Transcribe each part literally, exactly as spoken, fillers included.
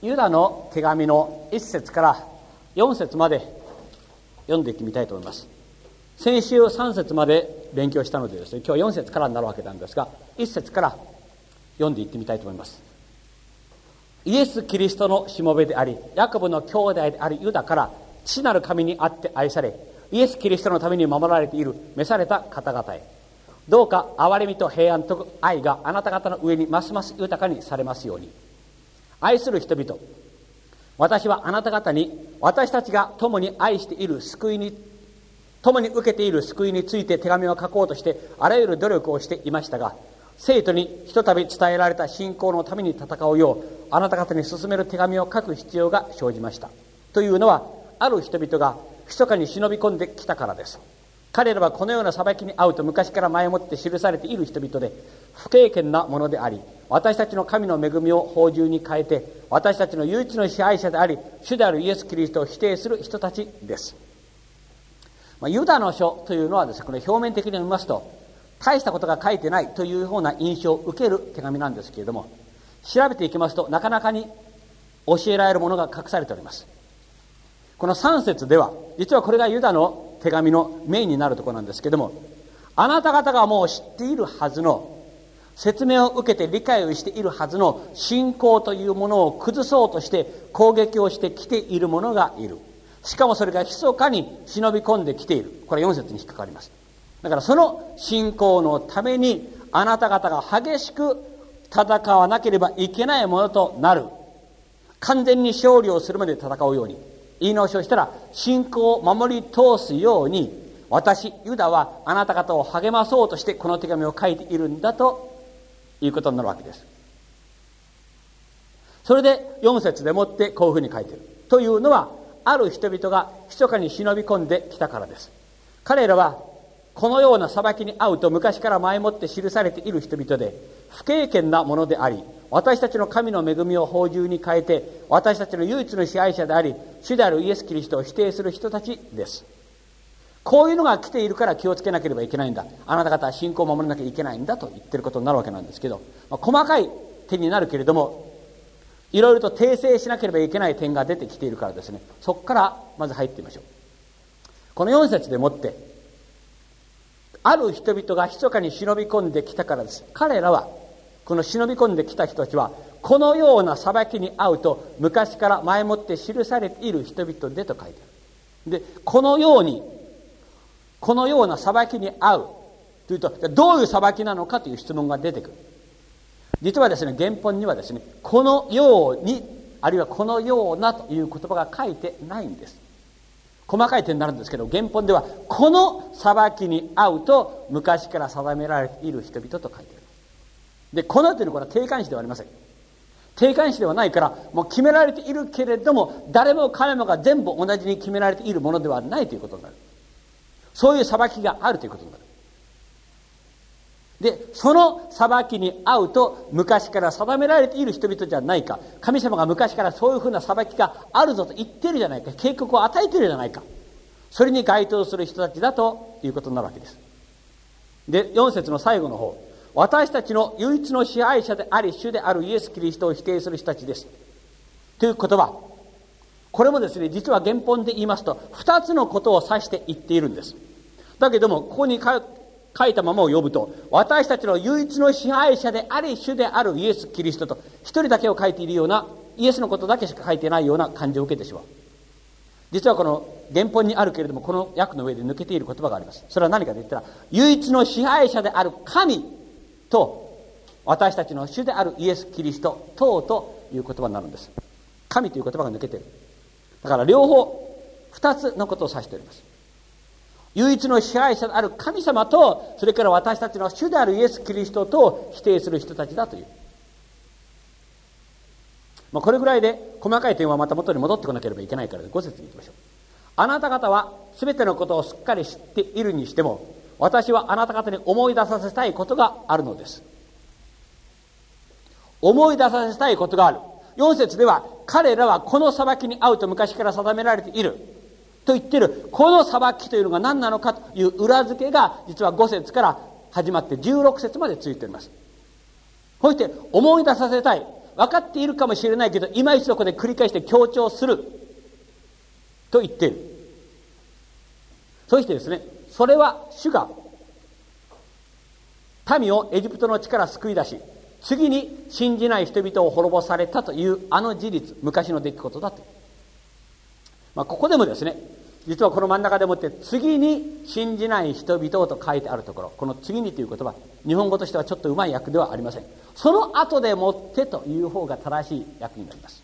ユダの手紙のいっ節からよん節まで読んでいってみたいと思います。先週さん節まで勉強したのでですね、今日はよん節からになるわけなんですが、いっ節から読んでいってみたいと思います。イエス・キリストのしもべであり、ヤコブの兄弟でありユダから父なる神にあって愛され、イエス・キリストのために守られている召された方々へ、どうか憐れみと平安と愛があなた方の上にますます豊かにされますように。愛する人々、私はあなた方に私たちが共に愛している救いに共に受けている救いについて手紙を書こうとしてあらゆる努力をしていましたが、生徒にひとたび伝えられた信仰のために戦うようあなた方に進める手紙を書く必要が生じました。というのは、ある人々が密かに忍び込んできたからです。彼らはこのような裁きに遭うと昔から前もって記されている人々で、不経験なものであり、私たちの神の恵みを放縦に変えて、私たちの唯一の支配者であり主であるイエス・キリストを否定する人たちです。まあ、ユダの書というのはですね、これ表面的に見ますと大したことが書いてないというような印象を受ける手紙なんですけれども、調べていきますとなかなかに教えられるものが隠されております。このさん節では、実はこれがユダの手紙のメインになるところなんですけれども、あなた方がもう知っているはずの、説明を受けて理解をしているはずの信仰というものを崩そうとして攻撃をしてきている者がいる。しかもそれが密かに忍び込んできている。これよん節に引っかかります。だからその信仰のためにあなた方が激しく戦わなければいけないものとなる。完全に勝利をするまで戦うように、言い直しをしたら信仰を守り通すように、私ユダはあなた方を励まそうとしてこの手紙を書いているんだということになるわけです。それでよん節でもってこういうふうに書いているというのは、ある人々が密かに忍び込んできたからです。彼らはこのような裁きに遭うと昔から前もって記されている人々で、不経験なものであり、私たちの神の恵みを放縦に変えて私たちの唯一の支配者であり主であるイエス・キリストを否定する人たちです。こういうのが来ているから気をつけなければいけないんだ、あなた方は信仰を守らなきゃいけないんだと言ってることになるわけなんですけど、まあ、細かい点になるけれども、いろいろと訂正しなければいけない点が出てきているからですね、そこからまず入ってみましょう。このよん節でもって、ある人々が密かに忍び込んできたからです。彼らは、この忍び込んできた人たちは、このような裁きに遭うと昔から前もって記されている人々でと書いてある。で、このように、このような裁きに遭うというと、どういう裁きなのかという質問が出てくる。実はですね、原本にはですね、このように、あるいはこのようなという言葉が書いてないんです。細かい点になるんですけど、原本ではこの裁きに遭うと昔から定められている人々と書いてある。で、このというのは定冠詞ではありません。定冠詞ではないから、もう決められているけれども、誰も彼もが全部同じに決められているものではないということになる。そういう裁きがあるということになる。で、その裁きに遭うと昔から定められている人々じゃないか、神様が昔からそういうふうな裁きがあるぞと言っているじゃないか、警告を与えているじゃないか、それに該当する人たちだということになるわけです。で、よん節の最後の方、私たちの唯一の支配者であり主であるイエス・キリストを否定する人たちですという言葉、これもですね、実は原本で言いますと二つのことを指して言っているんです。だけどもここに書いたままを読むと、私たちの唯一の支配者であり主であるイエス・キリストと一人だけを書いているような、イエスのことだけしか書いてないような感じを受けてしまう。実はこの原本にあるけれども、この訳の上で抜けている言葉があります。それは何かと言ったら、唯一の支配者である神と私たちの主であるイエス・キリスト等という言葉になるんです。神という言葉が抜けている。だから両方二つのことを指しております。唯一の支配者である神様と、それから私たちの主であるイエス・キリストとを否定する人たちだという、まあ、これぐらいで細かい点はまた元に戻ってこなければいけないからご節に行きましょう。あなた方は全てのことをすっかり知っているにしても、私はあなた方に思い出させたいことがあるのです。思い出させたいことがある。よん節では、彼らはこの裁きに遭うと昔から定められていると言っている、この裁きというのが何なのかという裏付けが実はご節から始まってじゅうろく節までついております。そして思い出させたい、 分かっているかもしれないけど、今一度ここで繰り返して強調すると言っている。そしてですね、それは主が民をエジプトの地から救い出し、次に信じない人々を滅ぼされたというあの事実、昔の出来事だと。まあ、ここでもですね、実はこの真ん中でもって次に信じない人々と書いてあるところ、この次にという言葉、日本語としてはちょっとうまい訳ではありません。その後でもってという方が正しい訳になります。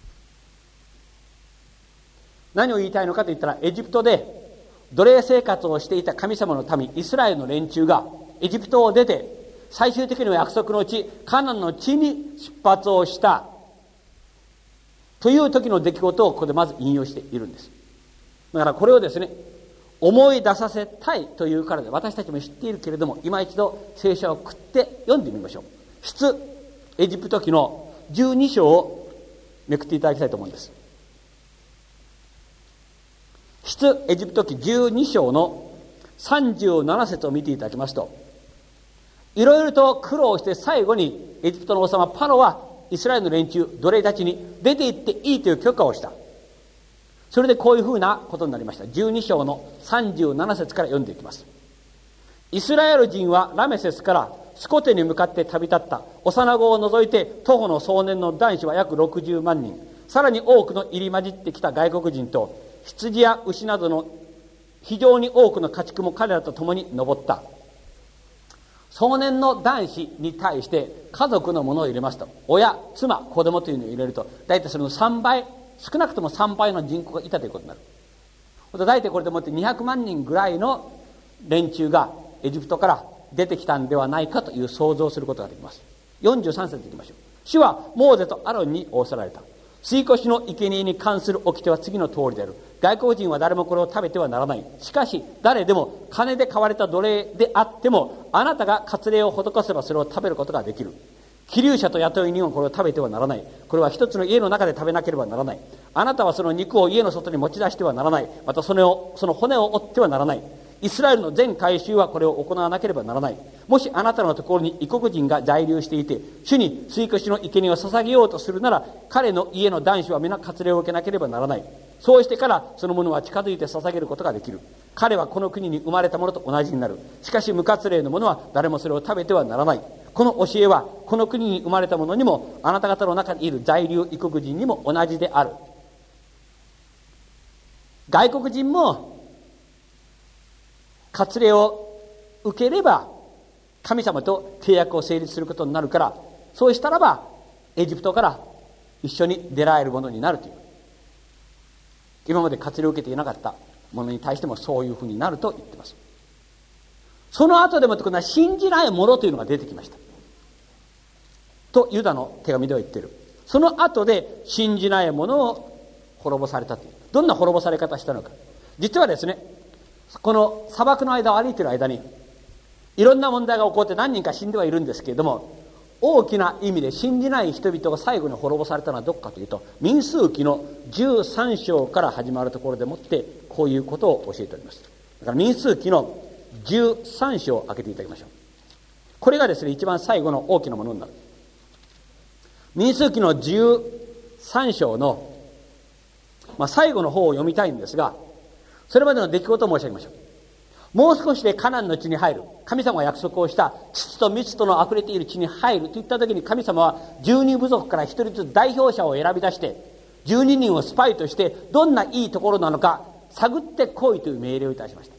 何を言いたいのかといったら、エジプトで奴隷生活をしていた神様の民イスラエルの連中がエジプトを出て最終的には約束の地カナンの地に出発をしたという時の出来事をここでまず引用しているんです。だからこれをですね、思い出させたいというからで、私たちも知っているけれども、今一度聖書を食って読んでみましょう。出エジプト記のじゅうに章をめくっていただきたいと思うんです。出エジプト記じゅうに章のさんじゅうなな節を見ていただきますと、いろいろと苦労して最後にエジプトの王様パロはイスラエルの連中奴隷たちに出て行っていいという許可をした。それでこういうふうなことになりました。じゅうに章のさんじゅうなな節から読んでいきます。イスラエル人はラメセスからスコテに向かって旅立った。幼子を除いて徒歩の壮年の男子は約ろくじゅうまんにん、さらに多くの入り混じってきた外国人と羊や牛などの非常に多くの家畜も彼らと共に登った。壮年の男子に対して家族のものを入れますと、親、妻、子供というのを入れると、大体それのさんばい、少なくともさんばいの人口がいたということになる。大体これでもってにひゃくまんにんぐらいの連中がエジプトから出てきたんではないかという想像をすることができます。よんじゅうさん節いきましょう。主はモーゼとアロンに仰せられた。吸い越しの生贄に関する掟は次の通りである。外国人は誰もこれを食べてはならない。しかし誰でも金で買われた奴隷であっても、あなたが割礼を施せばそれを食べることができる。寄留者と雇い人はこれを食べてはならない。これは一つの家の中で食べなければならない。あなたはその肉を家の外に持ち出してはならない。またそれをその骨を折ってはならない。イスラエルの全改宗はこれを行わなければならない。もしあなたのところに異国人が在留していて、主に吸い越しの生贄を捧げようとするなら、彼の家の男子は皆割礼を受けなければならない。そうしてからその者は近づいて捧げることができる。彼はこの国に生まれた者と同じになる。しかし無割礼の者は誰もそれを食べてはならない。この教えはこの国に生まれた者にも、あなた方の中にいる在留異国人にも同じである。外国人も割礼を受ければ神様と契約を成立することになるから、そうしたらばエジプトから一緒に出られるものになるという、今まで割礼を受けていなかったものに対してもそういうふうになると言っています。その後でも今度は信じない者というのが出てきましたとユダの手紙では言っている。その後で信じない者を滅ぼされたという。どんな滅ぼされ方したのか。実はですね、この砂漠の間を歩いている間にいろんな問題が起こって何人か死んではいるんですけれども、大きな意味で信じない人々が最後に滅ぼされたのはどこかというと、民数記のじゅうさん章から始まるところでもってこういうことを教えております。だから民数記のじゅうさん章を開けていただきましょう。これがですね、一番最後の大きなものになる。民数記のじゅうさん章の、まあ、最後の方を読みたいんですが、それまでの出来事を申し上げましょう。もう少しでカナンの地に入る。神様が約束をした土と蜜との溢れている地に入るといった時に、神様はじゅうに部族から一人ずつ代表者を選び出して、じゅうににんをスパイとしてどんないいところなのか探ってこいという命令をいたしました。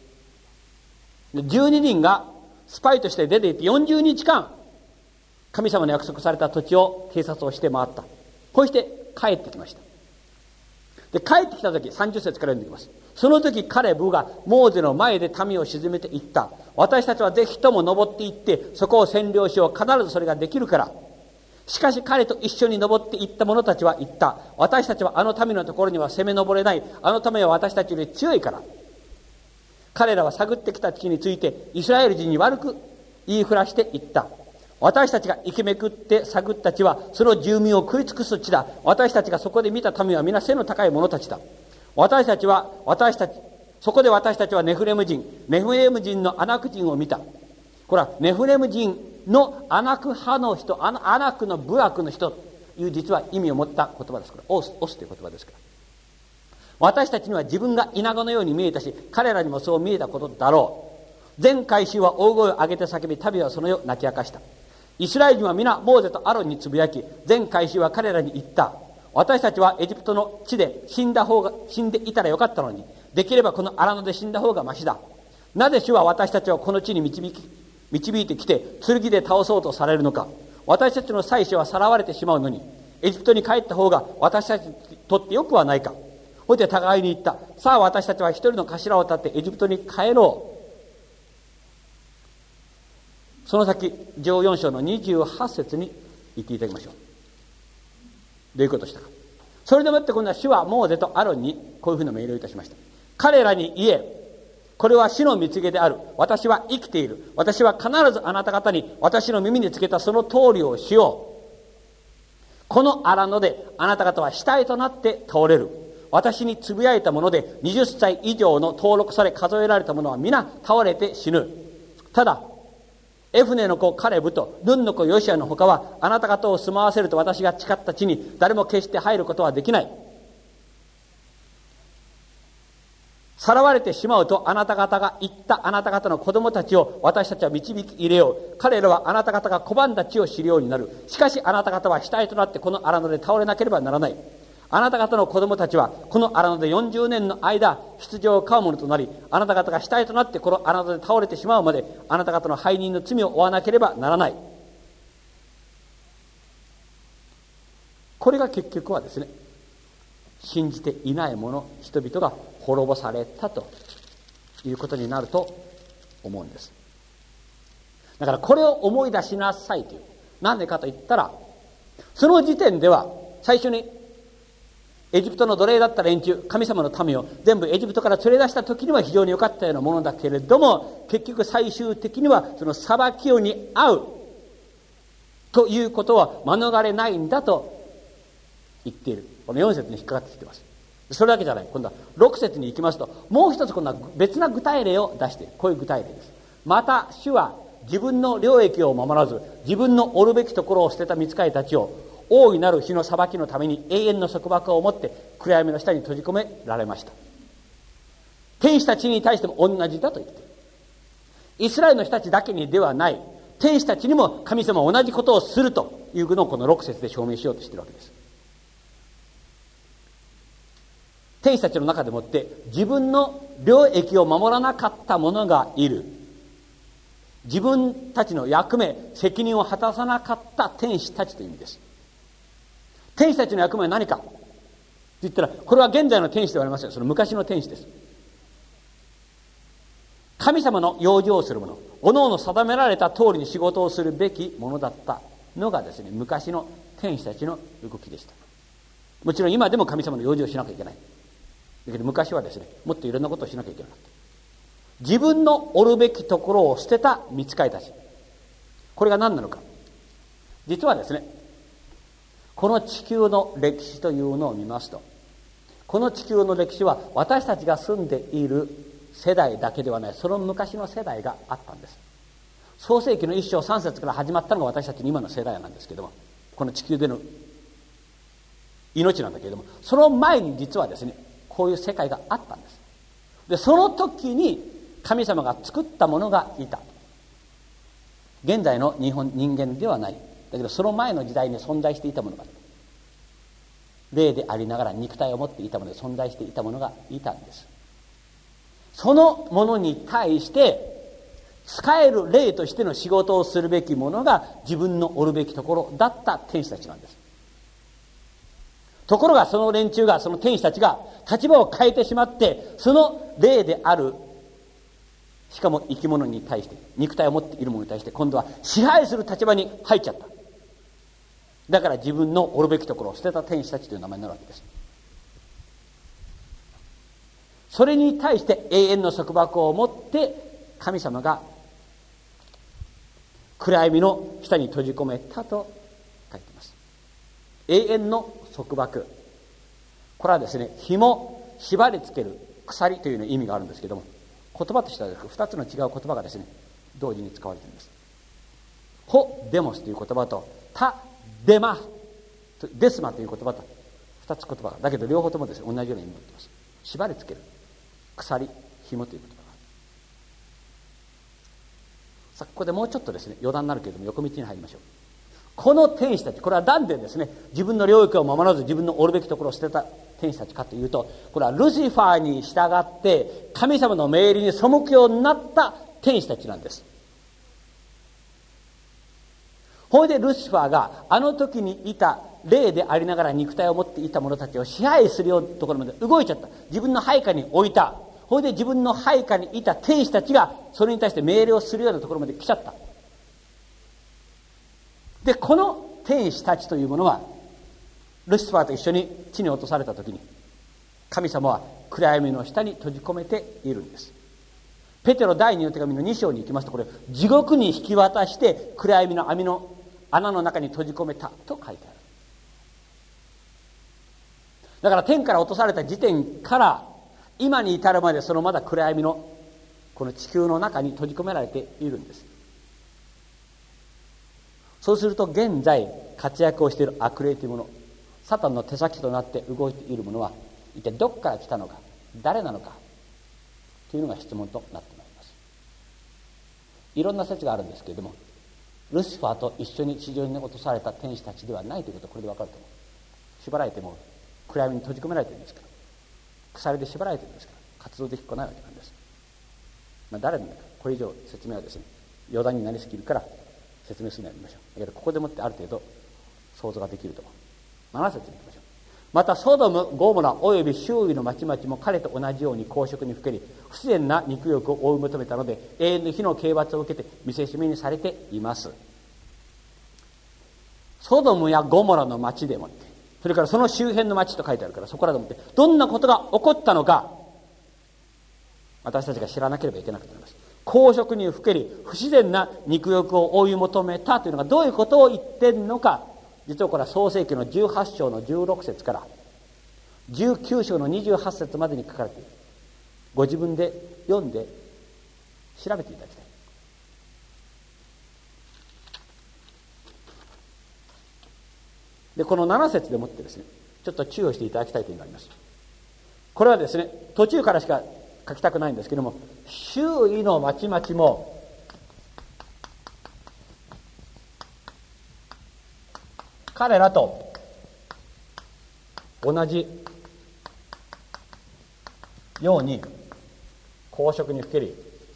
じゅうににんがスパイとして出ていってよんじゅうにちかん神様の約束された土地を偵察をして回った。こうして帰ってきました。で、帰ってきた時、さんじゅう節から読んでいきます。その時カレブがモーゼの前で民を鎮めていった。私たちはぜひとも登っていってそこを占領しよう。必ずそれができるから。しかし彼と一緒に登っていった者たちは言った。私たちはあの民のところには攻め登れない。あの民は私たちより強いから。彼らは探ってきた地についてイスラエル人に悪く言いふらして言った。私たちが生きめくって探った地はその住民を食い尽くす地だ。私たちがそこで見た民は皆背の高い者たちだ。私たちは私たちそこで私たちはネフレム人ネフレム人のアナク人を見た。これはネフレム人のアナク派の人、アナクの部落の人、 いう実は意味を持った言葉ですから、オス、オスという言葉ですから。私たちには自分がイナゴのように見えたし、彼らにもそう見えたことだろう。全会衆は大声を上げて叫び、民はその夜泣き明かした。イスラエル人は皆モーゼとアロンにつぶやき、全会衆は彼らに言った。私たちはエジプトの地で死んだ方が、死んでいたらよかったのに、できればこの荒野で死んだ方がましだ。なぜ主は私たちをこの地に導き、導いてきて、剣で倒そうとされるのか。私たちの妻子はさらわれてしまうのに、エジプトに帰った方が私たちにとってよくはないか。ほいで互いに言った。さあ私たちは一人の頭を立ってエジプトに帰ろう。その先、じゅうよん章のにじゅうはち節に言っていただきましょう。どういうことしたか。それでもって今度は主はモーゼとアロンにこういうふうな命令をいたしました。彼らに言え、これは死の蜜げである。私は生きている。私は必ずあなた方に私の耳につけたその通りをしよう。この荒野であなた方は死体となって倒れる。私につぶやいたものではたち以上の登録され数えられた者は皆倒れて死ぬ。ただエフネの子カレブとヌンの子ヨシアの他はあなた方を住まわせると私が誓った地に誰も決して入ることはできない。さらわれてしまうとあなた方が言ったあなた方の子供たちを私たちは導き入れよう。彼らはあなた方が拒んだ地を知るようになる。しかしあなた方は死体となってこの荒野で倒れなければならない。あなた方の子供たちはこの荒野でよんじゅうねんの間出場を飼うものとなり、あなた方が死体となってこの荒野で倒れてしまうまであなた方の背任の罪を負わなければならない。これが結局はですね、信じていない者人々が滅ぼされたということになると思うんです。だからこれを思い出しなさいという。なんでかと言ったら、その時点では最初にエジプトの奴隷だった連中、神様の民を全部エジプトから連れ出した時には非常に良かったようなものだけれども、結局最終的にはその裁きをに遭うということは免れないんだと言っている。このよん節に引っかかってきています。それだけじゃない。今度はろく節に行きますと、もう一つ今度は別な具体例を出している。こういう具体例です。また主は自分の領域を守らず、自分のおるべきところを捨てた御使いたちを大いなる日の裁きのために永遠の束縛を持って暗闇の下に閉じ込められました。天使たちに対しても同じだと言っている。イスラエルの人たちだけにではない、天使たちにも神様は同じことをするというのをこのろく節で証明しようとしているわけです。天使たちの中でもって自分の領域を守らなかった者がいる。自分たちの役目、責任を果たさなかった天使たちという意味です。天使たちの役目は何かと言ったら、これは現在の天使ではありません。その昔の天使です。神様の養生をする者、おのおの定められた通りに仕事をするべきものだったのがですね、昔の天使たちの動きでした。もちろん今でも神様の養生をしなきゃいけない。だけど昔はですね、もっといろんなことをしなきゃいけなかった。自分のおるべきところを捨てた御使いたち。これが何なのか。実はですね、この地球の歴史というのを見ますと、この地球の歴史は私たちが住んでいる世代だけではない、その昔の世代があったんです。創世記の一章三節から始まったのが私たちの今の世代なんですけども、この地球での命なんだけれども、その前に実はですね、こういう世界があったんです。で、その時に神様が作ったものがいた。現在の日本人間ではない。だけどその前の時代に存在していたものがあった。霊でありながら肉体を持っていたもので存在していたものがいたんです。そのものに対して使える霊としての仕事をするべきものが自分のおるべきところだった天使たちなんです。ところがその連中が、その天使たちが立場を変えてしまって、その霊である、しかも生き物に対して、肉体を持っているものに対して、今度は支配する立場に入っちゃった。だから自分のおるべきところを捨てた天使たちという名前になるわけです。それに対して永遠の束縛を持って神様が暗闇の下に閉じ込めたと書いています。永遠の束縛、これはですね、紐、縛りつける鎖という意味があるんですけども、言葉としてはふたつの違う言葉がですね、同時に使われています。ホデモスという言葉とタデマデスマという言葉と二つ言葉だけど両方ともですね同じような意味を持っています。縛りつける、鎖、紐という言葉がある。さあここでもうちょっとですね余談になるけれども横道に入りましょう。この天使たち、これは何でですね自分の領域を守らず自分のおるべきところを捨てた天使たちかというと、これはルシファーに従って神様の命令に背くようになった天使たちなんです。ほいでルシファーがあの時にいた霊でありながら肉体を持っていた者たちを支配するようなところまで動いちゃった。自分の配下に置いた。ほいで自分の配下にいた天使たちがそれに対して命令をするようなところまで来ちゃった。でこの天使たちというものはルシファーと一緒に地に落とされた時に神様は暗闇の下に閉じ込めているんです。ペテロ第二の手紙のに章に行きますと、これ地獄に引き渡して暗闇の網の穴の中に閉じ込めたと書いてある。だから天から落とされた時点から今に至るまでそのまだ暗闇のこの地球の中に閉じ込められているんです。そうすると現在活躍をしている悪霊というもの、サタンの手先となって動いているものは一体どこから来たのか、誰なのかというのが質問となってまいります。いろんな説があるんですけれども、ルシファーと一緒に地上に落とされた天使たちではないということはこれで分かると思う。縛られても暗闇に閉じ込められているんですから、鎖で縛られているんですから活動できっこないわけなんです。まあ、誰なのかこれ以上説明はですね余談になりすぎるから説明するのやめましょう。だけどここでもってある程度想像ができると思う。なな節に行きましょう。またソドム、ゴモラおよび周囲の町々も彼と同じように公職にふけり不自然な肉欲を追い求めたので永遠の火の刑罰を受けて見せしめにされています。ソドムやゴモラの町でもって、それからその周辺の町と書いてあるから、そこらでもってどんなことが起こったのか私たちが知らなければいけなくなります。公職にふけり不自然な肉欲を追い求めたというのがどういうことを言ってんのか、実はこれは創世記のじゅうはち章のじゅうろく節からじゅうきゅう章のにじゅうはち節までに書かれている。ご自分で読んで調べていただきたい。でこのなな節でもってですねちょっと注意をしていただきたいというのがあります。これはですね途中からしか書きたくないんですけども、周囲の町々も彼らと同じように公職にふけり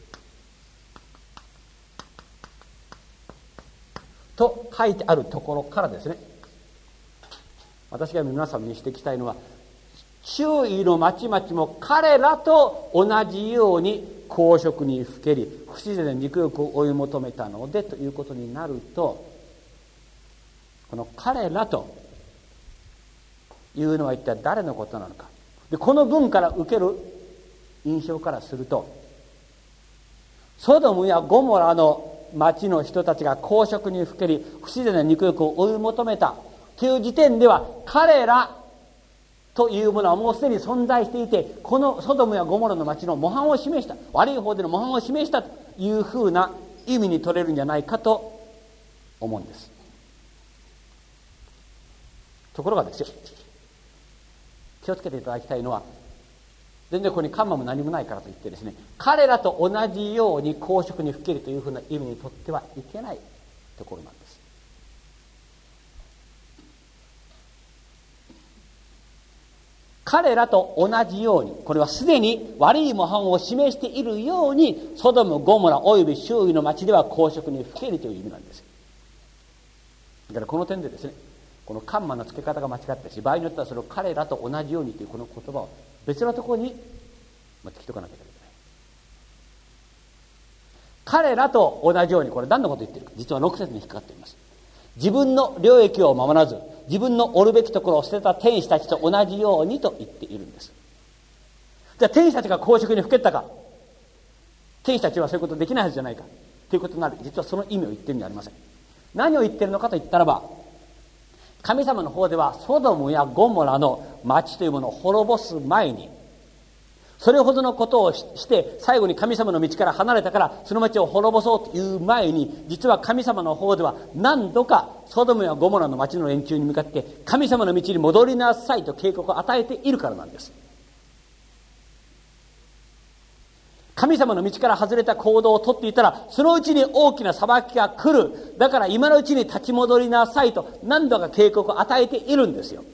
と書いてあるところからですね、私が皆さんに指摘したいのは、周囲の町々も彼らと同じように公職にふけり不自然な肉欲を追い求めたのでということになると、この彼らというのは一体誰のことなのか。でこの文から受ける印象からすると、ソドムやゴモラの町の人たちが公職にふけり不自然な肉欲を追い求めたという時点では、彼らというものはもうすでに存在していて、このソドムやゴモラの町の模範を示した、悪い方での模範を示したというふうな意味に取れるんじゃないかと思うんです。ところがですよ、気をつけていただきたいのは、全然ここにカンマも何もないからといってですね、彼らと同じように公職にふけるというふうな意味にとってはいけないところなんです。彼らと同じように、これはすでに悪い模範を示しているように、ソドム、ゴモラおよび周囲の町では公職にふけるという意味なんです。だからこの点でですね、このカンマの付け方が間違ってし、場合によってはそれを彼らと同じようにというこの言葉を別のところに持ってきておかなきゃいけない。彼らと同じように、これ何のことを言っているか、実はろく節に引っかかっています。自分の領域を守らず自分のおるべきところを捨てた天使たちと同じようにと言っているんです。じゃあ天使たちが公職にふけったか、天使たちはそういうことできないはずじゃないかということになる。実はその意味を言っているんじゃありません。何を言っているのかと言ったらば、神様の方ではソドムやゴモラの町というものを滅ぼす前に、 それほどのことをして最後に神様の道から離れたからその町を滅ぼそうという前に、実は神様の方では何度かソドムやゴモラの町の連中に向かって神様の道に戻りなさいと警告を与えているからなんです。神様の道から外れた行動をとっていたらそのうちに大きな裁きが来る。だから今のうちに立ち戻りなさいと何度か警告を与えているんですよ。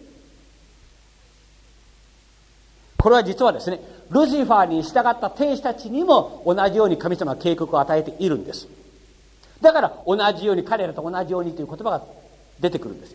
これは実はですね、ルシファーに従った天使たちにも同じように神様は警告を与えているんです。だから同じように、彼らと同じようにという言葉が出てくるんですよ。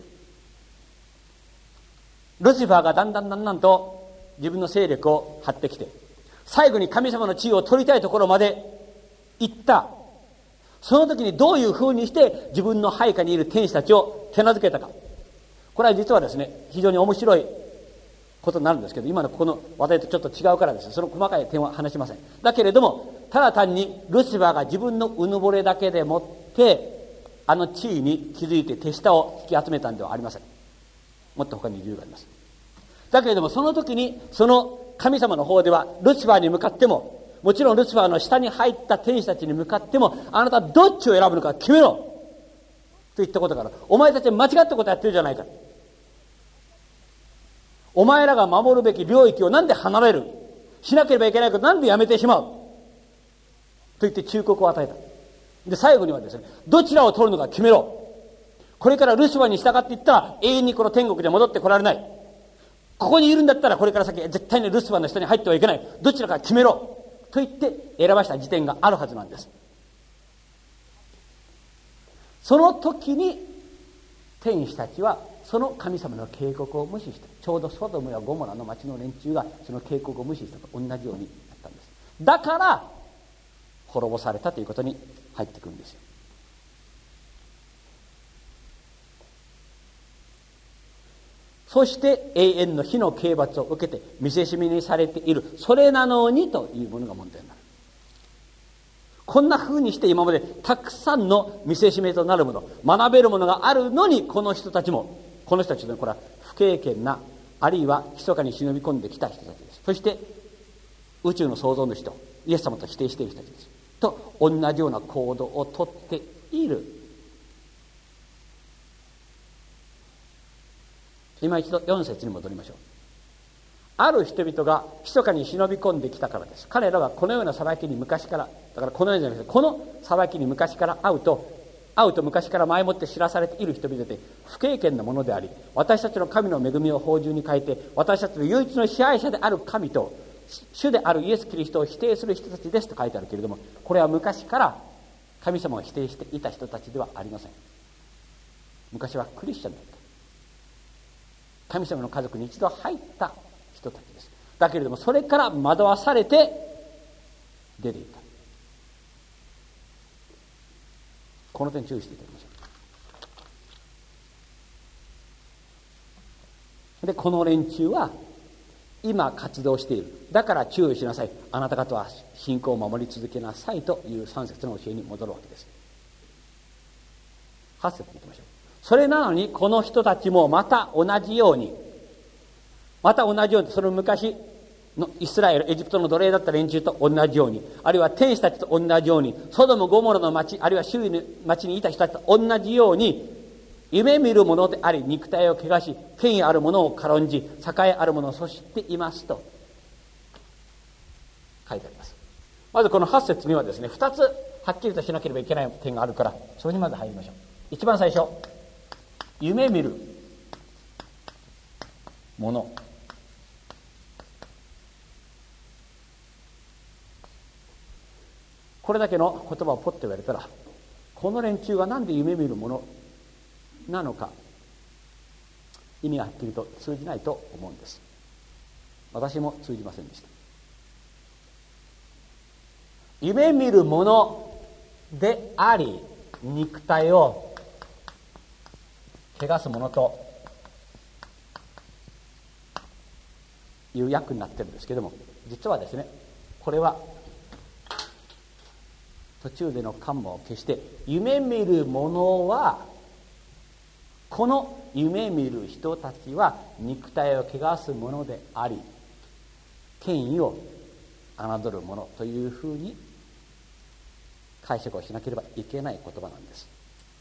ルシファーがだんだんだんだんと自分の勢力を張ってきて、最後に神様の地位を取りたいところまで行った。その時にどういうふうにして自分の配下にいる天使たちを手なずけたか。これは実はですね、非常に面白いことになるんですけど、今のここの話題とちょっと違うからですね、その細かい点は話しません。だけれども、ただ単にルシファーが自分のうぬぼれだけでもってあの地位に気づいて手下を引き集めたんではありません。もっと他に理由があります。だけれどもその時にその神様の方ではルシファーに向かっても、もちろんルシファーの下に入った天使たちに向かっても、あなたはどっちを選ぶのか決めろと言ったことから、お前たちは間違ったことやってるじゃないか、お前らが守るべき領域をなんで離れる、しなければいけないことなんでやめてしまうと言って忠告を与えた。で最後にはですね、どちらを取るのか決めろ。これからルシファーに従っていったら永遠にこの天国に戻ってこられない。ここにいるんだったらこれから先絶対にルシファーの下に入ってはいけない。どちらか決めろと言って選ばした時点があるはずなんです。その時に天使たちはその神様の警告を無視した。ちょうどソドムやゴモラの町の連中がその警告を無視したと同じようになったんです。だから滅ぼされたということに入ってくるんですよ。そして永遠の火の刑罰を受けて見せしめにされている。それなのにというものが問題になる。こんな風にして今までたくさんの見せしめとなるもの、学べるものがあるのに、この人たちもこの人たちのこれは不経験な、あるいは密かに忍び込んできた人たちです。そして宇宙の創造主とイエス様と否定している人たちですと同じような行動をとっている。今一度よん節に戻りましょう。ある人々が密かに忍び込んできたからです。彼らはこのような裁きに昔から、だからこのようじゃなくてこの裁きに昔から会うと会うと昔から前もって知らされている人々で不経験なものであり、私たちの神の恵みを放縦に変えて私たちの唯一の支配者である神と主であるイエス・キリストを否定する人たちですと書いてあるけれども、これは昔から神様を否定していた人たちではありません。昔はクリスチャンだった。神様の家族に一度入った人たちです。だけれどもそれから惑わされて出ていった。この点注意していただきましょう。でこの連中は今活動している。だから注意しなさい。あなた方は信仰を守り続けなさいというさん節の教えに戻るわけです。はち節に行きましょう。それなのにこの人たちもまた同じように、また同じように、その昔のイスラエル、エジプトの奴隷だった連中と同じように、あるいは天使たちと同じように、ソドムゴモラの町、あるいは周囲の町にいた人たちと同じように、夢見るものであり肉体を汚し、権威あるものを軽んじ、栄えあるものをそしていますと書いてあります。まずこのはち節にはですね、ふたつはっきりとしなければいけない点があるから、それにまず入りましょう。一番最初、夢見るもの。これだけの言葉をポッと言われたら、この連中が何で夢見るものなのか、意味がはっきりと通じないと思うんです。私も通じませんでした。夢見るものであり肉体を汚すものという訳になってるんですけども、実はですね、これは途中での関門を消して、夢見るものは、この夢見る人たちは肉体を汚すものであり権威を侮る者というふうに解釈をしなければいけない言葉なんです。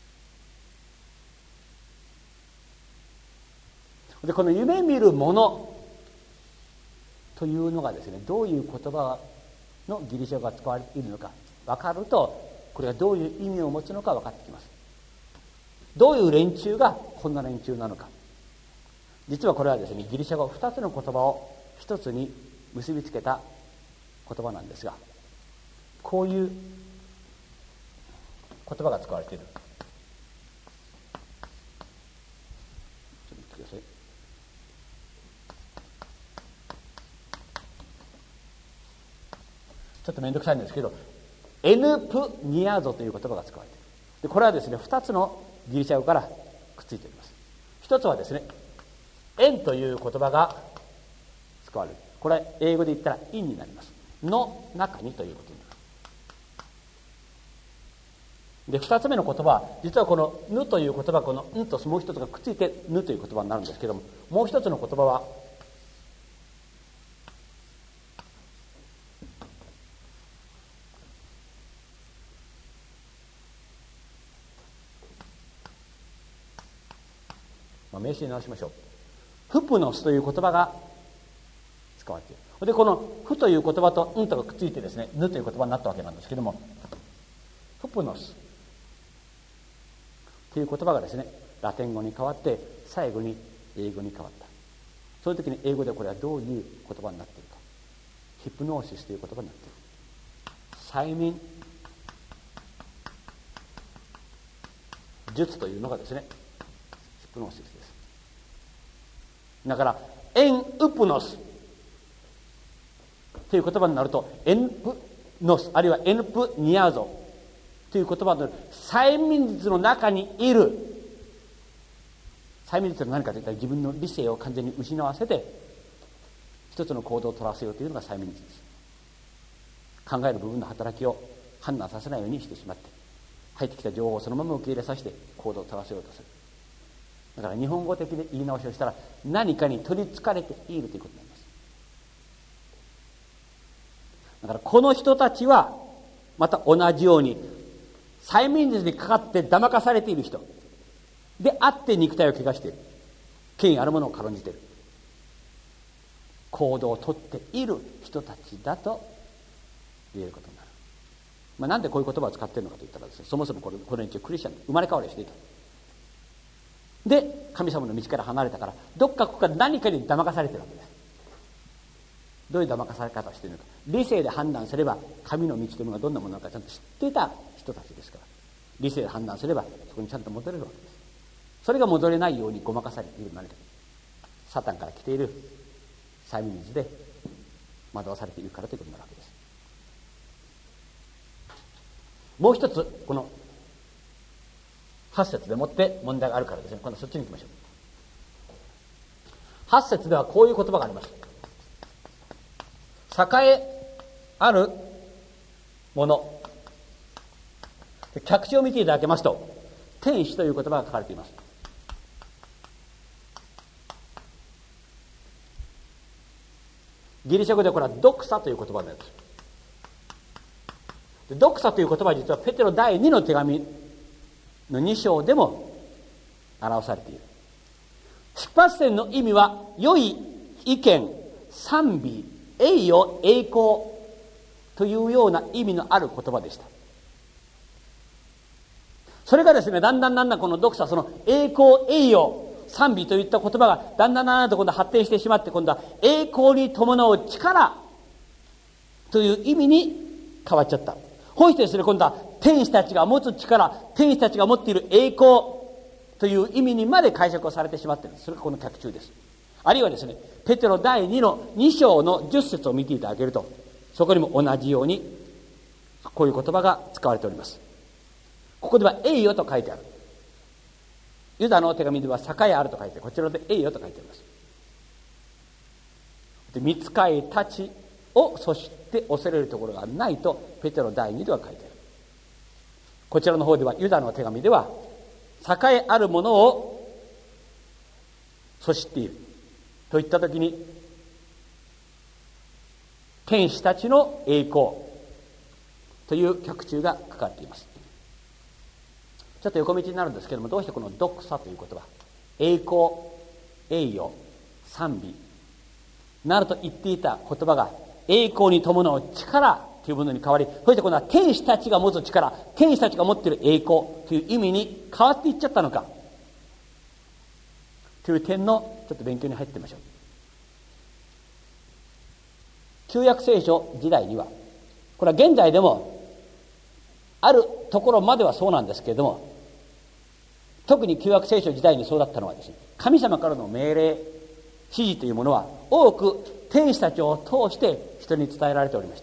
でこの夢見る者というのがですね、どういう言葉のギリシャ語が使われているのか分かると、これがどういう意味を持つのか分かってきます。どういう連中がこんな連中なのか。実はこれはですね、ギリシャ語ふたつの言葉を一つに結びつけた言葉なんですが、こういう言葉が使われている。ちょっと待ってください。ちょっと面倒くさいんですけど、エヌプニアゾという言葉が使われている。でこれはですね、ふたつのギリシャ語からくっついております。一つはですね、エンという言葉が使われる。これは英語で言ったらインになります。の中にということになる。で二つ目の言葉は、実はこのぬという言葉、このんともう一つがくっついてぬという言葉になるんですけども、もう一つの言葉は名詞に直しましょう。フプノスという言葉が使われている。でこのフという言葉とんとがくっついてですね、ぬという言葉になったわけなんですけども、フプノスという言葉がですね、ラテン語に変わって最後に英語に変わった。そういう時に英語でこれはどういう言葉になっているか。ヒプノーシスという言葉になっている。催眠術というのがですね、ヒプノーシスです。だからエンウプノスという言葉になると、エンプノスあるいはエンプニアゾという言葉になる。催眠術の中にいる。催眠術の何かといったら、自分の理性を完全に失わせて一つの行動を取らせようというのが催眠術です。考える部分の働きを判断させないようにしてしまって、入ってきた情報をそのまま受け入れさせて行動を取らせようとする。だから日本語的で言い直しをしたら、何かに取りつかれているということになります。だからこの人たちはまた同じように催眠術にかかって騙かされている人であって、肉体を汚している、権威あるものを軽んじている行動をとっている人たちだと言えることになる。まあ、なんでこういう言葉を使っているのかといったらですね、そもそもこれこれにクリスチャンで生まれ変わりをしていた。で神様の道から離れたから、どっかここから何かに騙かされているわけです。どういう騙かされ方をしているのか、理性で判断すれば神の道というものがどんなものなのかちゃんと知っていた人たちですから、理性で判断すればそこにちゃんと戻れるわけです。それが戻れないようにごまかされている何か、サタンから来ている催眠術で惑わされているからということになるわけです。もう一つ、このはち節でもって問題があるからですね、今度そっちに行きましょう。はち節ではこういう言葉があります。栄えあるもの。脚注を見ていただけますと、天使という言葉が書かれています。ギリシャ語でこれはドクサという言葉なんです。でドクサという言葉は実はペテロだいにの手紙のに章でも表されている。出発点の意味は良い意見、賛美、栄誉、栄光というような意味のある言葉でした。それがですね、だんだんだんだんこのドクサ、その栄光、栄誉、賛美といった言葉がだんだんだんだんと今度発展してしまって、今度は栄光に伴う力という意味に変わっちゃった。こうしてですね、今度は天使たちが持つ力、天使たちが持っている栄光という意味にまで解釈をされてしまっている。それがこの脚注です。あるいはですね、ペテロだいにのに章のじゅっ節を見ていただけると、そこにも同じようにこういう言葉が使われております。ここでは栄誉と書いてある。ユダの手紙では栄あると書いてある。こちらで栄誉と書いてあります。で、御使いたちをそして恐れるところがないとペテロだいにでは書いてある。こちらの方ではユダの手紙では栄あるものをそしているといったときに、 天使たちの栄光という脚注が書かれています。ちょっと横道になるんですけども、どうしてこのドクサという言葉、栄光、栄誉、賛美なると言っていた言葉が栄光に伴う力というものに変わり、そして今度は天使たちが持つ力、天使たちが持っている栄光という意味に変わっていっちゃったのかという点のちょっと勉強に入ってみましょう。旧約聖書時代には、これは現在でもあるところまではそうなんですけれども、特に旧約聖書時代にそうだったのはですね、神様からの命令、指示というものは多く天使たちを通して人に伝えられておりました。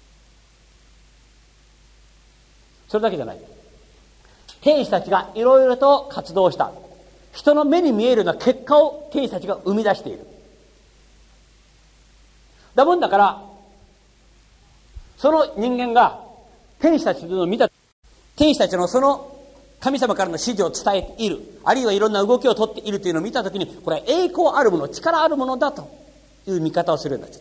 それだけじゃない。天使たちがいろいろと活動した。人の目に見えるような結果を天使たちが生み出している。だもんだから、その人間が天使たちというのを見た、天使たちのその神様からの指示を伝えている、あるいはいろんな動きをとっているというのを見たときに、これは栄光あるもの、力あるものだという見方をするようになっちゃった。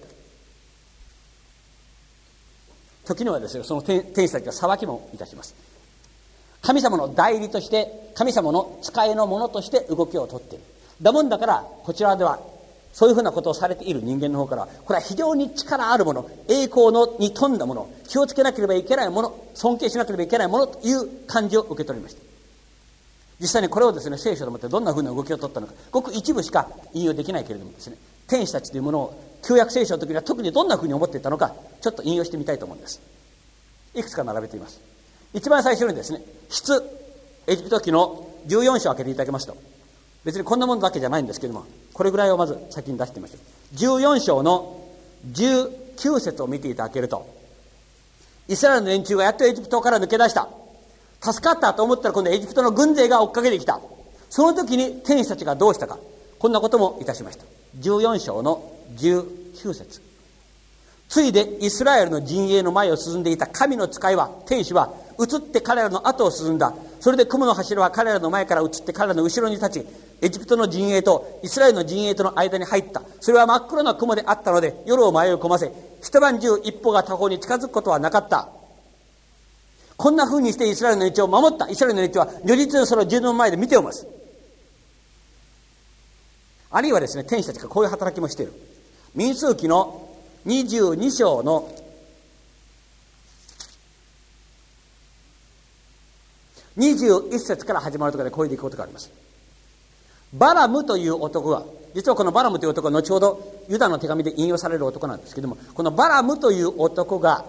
時にはですね、その天使たちが裁きもいたします。神様の代理として、神様の使いのものとして動きをとっている。だもんだから、こちらではそういうふうなことをされている人間の方からは、これは非常に力あるもの、栄光のに富んだもの、気をつけなければいけないもの、尊敬しなければいけないものという感じを受け取りました。実際にこれをですね、聖書でもってどんなふうな動きを取ったのか、ごく一部しか引用できないけれどもですね、天使たちというものを旧約聖書の時には特にどんなふうに思っていたのか、ちょっと引用してみたいと思うんです。いくつか並べています。一番最初にですね、出エジプト記のじゅうよん章を開けていただけますと、別にこんなものだけじゃないんですけども、これぐらいをまず先に出してみましょう。じゅうよん章のじゅうきゅう節を見ていただけると、イスラエルの連中がやっとエジプトから抜け出した、助かったと思ったら今度エジプトの軍勢が追っかけてきた。その時に天使たちがどうしたか、こんなこともいたしました。じゅうよん章のじゅうきゅう節、ついでイスラエルの陣営の前を進んでいた神の使いは、天使は移って彼らの後を進んだ。それで雲の柱は彼らの前から移って彼らの後ろに立ち、エジプトの陣営とイスラエルの陣営との間に入った。それは真っ黒な雲であったので夜を迷い込ませ、一晩中一歩が他方に近づくことはなかった。こんな風にしてイスラエルの道を守った。イスラエルの道は如実にそれを自分の前で見ております。あるいはですね、天使たちがこういう働きもしている。民数記のにじゅうに章のにじゅういち節から始まるところでこういうことがあります。バラムという男が、実はこのバラムという男は後ほどユダの手紙で引用される男なんですけども、このバラムという男が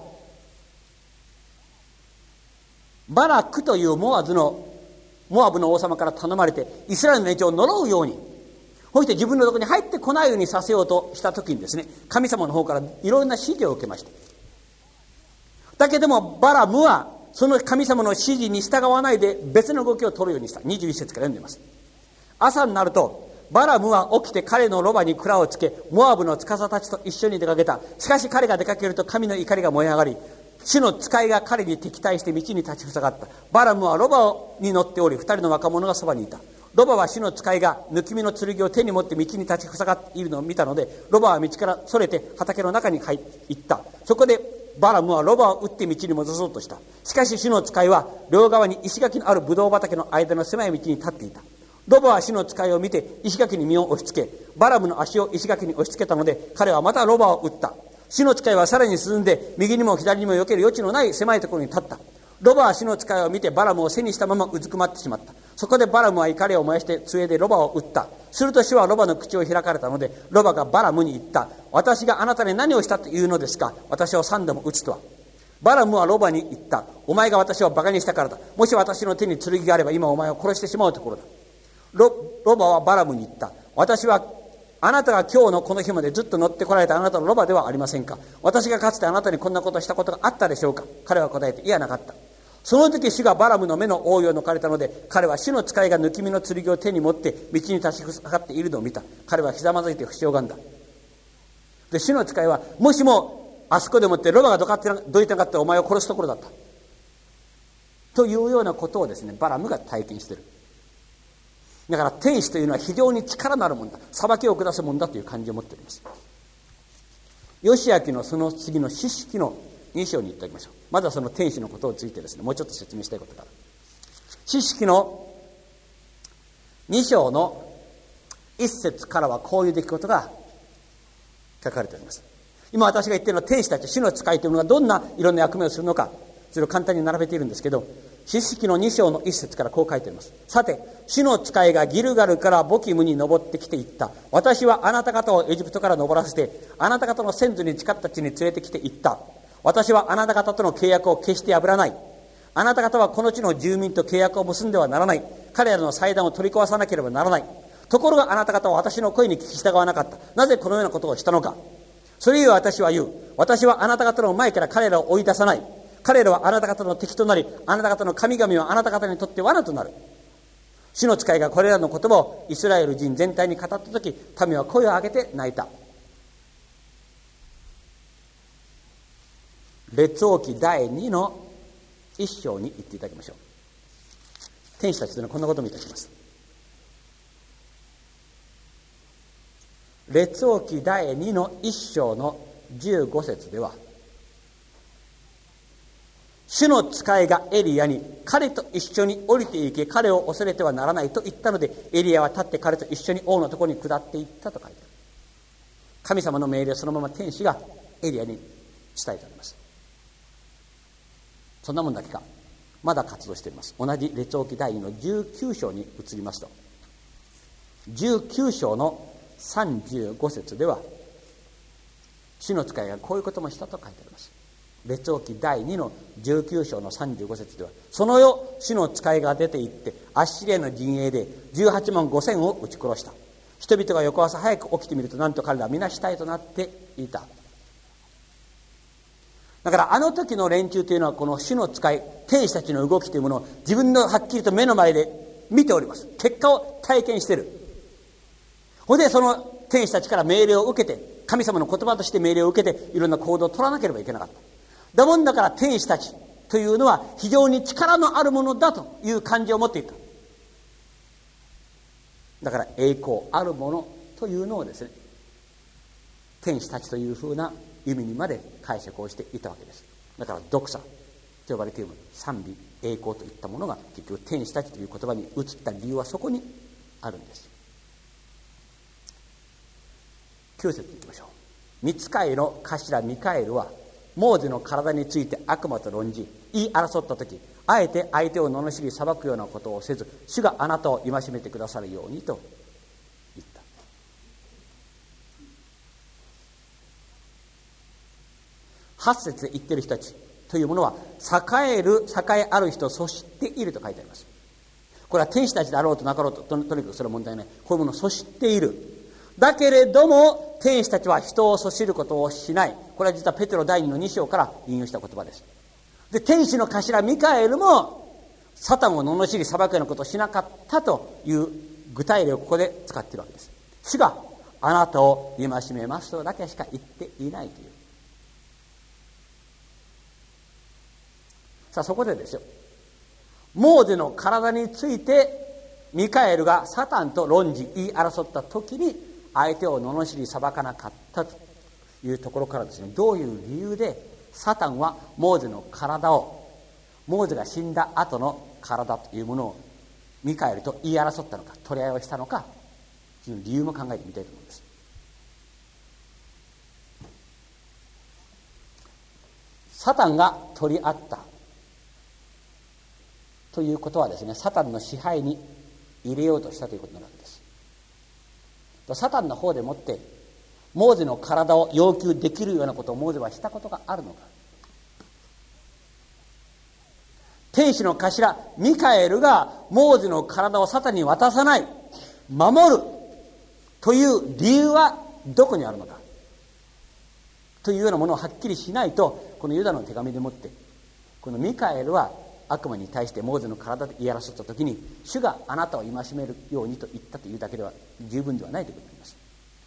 バラクというモアブのモアブの王様から頼まれてイスラエルの連中を呪うように、そして自分のところに入ってこないようにさせようとした時にですね、神様の方からいろんな指示を受けました。だけどもバラムはその神様の指示に従わないで別の動きを取るようにした。にじゅういち節から読んでいます。朝になるとバラムは起きて彼のロバに蔵をつけ、モアブの司たちと一緒に出かけた。しかし彼が出かけると神の怒りが燃え上がり、主の使いが彼に敵対して道に立ちふさがった。バラムはロバに乗っており、二人の若者がそばにいた。ロバは主の使いが抜き身の剣を手に持って道に立ちふさがっているのを見たので、ロバは道からそれて畑の中に入っていった。そこでバラムはロバを撃って道に戻そうとした。しかし主の使いは両側に石垣のあるブドウ畑の間の狭い道に立っていた。ロバは主の使いを見て石垣に身を押し付け、バラムの足を石垣に押し付けたので、彼はまたロバを撃った。主の使いはさらに進んで右にも左にも避ける余地のない狭いところに立った。ロバは主の使いを見てバラムを背にしたままうずくまってしまった。そこでバラムは怒りを燃やして杖でロバを撃った。すると主はロバの口を開かれたので、ロバがバラムに言った。私があなたに何をしたというのですか。私を三度も撃つとは。バラムはロバに言った。お前が私をバカにしたからだ。もし私の手に剣があれば今お前を殺してしまうところだ。 ロ, ロバはバラムに言った。私はあなたが今日のこの日までずっと乗ってこられたあなたのロバではありませんか。私がかつてあなたにこんなことをしたことがあったでしょうか。彼は答えて、いやなかった。その時主がバラムの目の覆いを抜かれたので、彼は主の使いが抜き身の剣を手に持って道に立ちふさがっているのを見た。彼はひざまずいて不死をがんだ。で主の使いは、もしもあそこでもってロバがどかってどいてなかったらお前を殺すところだったというようなことをですね、バラムが体験している。だから天使というのは非常に力のあるものだ、裁きを下すものだという感じを持っております。 ヨシア記のその次の士式のに章に行っておきましょう。まずはその天使のことをついてですね、もうちょっと説明したいことがある。士式のに章の一節からはこういう出来事が書かれております。今私が言っているのは天使たち、主の使いというものがどんないろんな役目をするのか、それを簡単に並べているんですけど、士式のに章の一節からこう書いてあります。さて、主の使いがギルガルからボキムに登ってきていった。私はあなた方をエジプトから登らせて、あなた方の先祖に誓った地に連れてきていった。私はあなた方との契約を決して破らない。あなた方はこの地の住民と契約を結んではならない。彼らの祭壇を取り壊さなければならない。ところがあなた方は私の声に聞き従わなかった。なぜこのようなことをしたのか。それゆえ私は言う。私はあなた方の前から彼らを追い出さない。彼らはあなた方の敵となり、あなた方の神々はあなた方にとって罠となる。主の使いがこれらの言葉をイスラエル人全体に語ったとき、民は声を上げて泣いた。列王記だいにの一章に行っていただきましょう。天使たちというのはこんなことをいたします。列王記だいにの一章のじゅうご節では、主の使いがエリアに彼と一緒に降りて行け、彼を恐れてはならないと言ったので、エリアは立って彼と一緒に王のところに下っていったと書いてある。神様の命令をそのまま天使がエリアに伝えております。そんなもんだけか。まだ活動しています。同じ列王記だいにのじゅうきゅう章に移りますと、じゅうきゅう章のさんじゅうご節では、主の使いがこういうこともしたと書いてあります。列王記だいにのじゅうきゅう章のさんじゅうご節では、その夜主の使いが出て行ってアッシリアの陣営でじゅうはちまんごせんを撃ち殺した。人々が翌朝早く起きてみると、なんと彼らは皆死体となっていた。だからあの時の連中というのは、この主の使い天使たちの動きというものを自分のはっきりと目の前で見ております。結果を体験している。ほんでその天使たちから命令を受けて、神様の言葉として命令を受けていろんな行動を取らなければいけなかった。だもんだから天使たちというのは非常に力のあるものだという感じを持っていた。だから栄光あるものというのをですね、天使たちというふうな意味にまで解釈をしていたわけです。だからドクサと呼ばれている賛美、栄光といったものが結局天使たちという言葉に移った理由はそこにあるんです。きゅう節いきましょう。御使いの頭ミカエルはモーゼの体について悪魔と論じ言い争った時、あえて相手を罵り裁くようなことをせず、主があなたを戒めてくださるようにと言った。はち節で言ってる人たちというものは、栄える、栄えある人、そしていると書いてあります。これは天使たちであろうとなかろうと、と, とにかくそれは問題ない。こういうものをそしている。だけれども天使たちは人をそしることをしない。これは実はペテロだいにのに章から引用した言葉です。で、天使の頭ミカエルもサタンを罵り裁くようなことをしなかったという具体例をここで使っているわけです。主があなたを戒めますとだけしか言っていないという。さあそこでですよ、モーゼの体についてミカエルがサタンと論じ言い争った時に相手を罵り裁かなかったというところからですね、どういう理由でサタンはモーゼの体を、モーゼが死んだ後の体というものをミカエルと言い争ったのか、取り合いをしたのかという理由も考えてみたいと思うんです。サタンが取り合ったということはですね、サタンの支配に入れようとしたということなわけです。サタンの方でもってモーゼの体を要求できるようなことをモーゼはしたことがあるのか。天使の頭ミカエルがモーゼの体をサタンに渡さない、守るという理由はどこにあるのかというようなものをはっきりしないと、このユダの手紙でもってこのミカエルは悪魔に対してモーゼの体で言い争った時に、主があなたを戒めるようにと言ったというだけでは十分ではないということになります。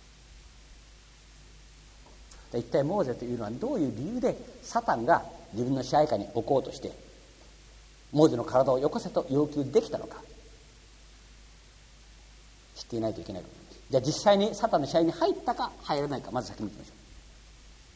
一体モーゼというのはどういう理由でサタンが自分の支配下に置こうとしてモーゼの体をよこせと要求できたのか、知っていないといけないと思います。じゃあ実際にサタンの支配に入ったか入らないか、まず先に見てみましょう。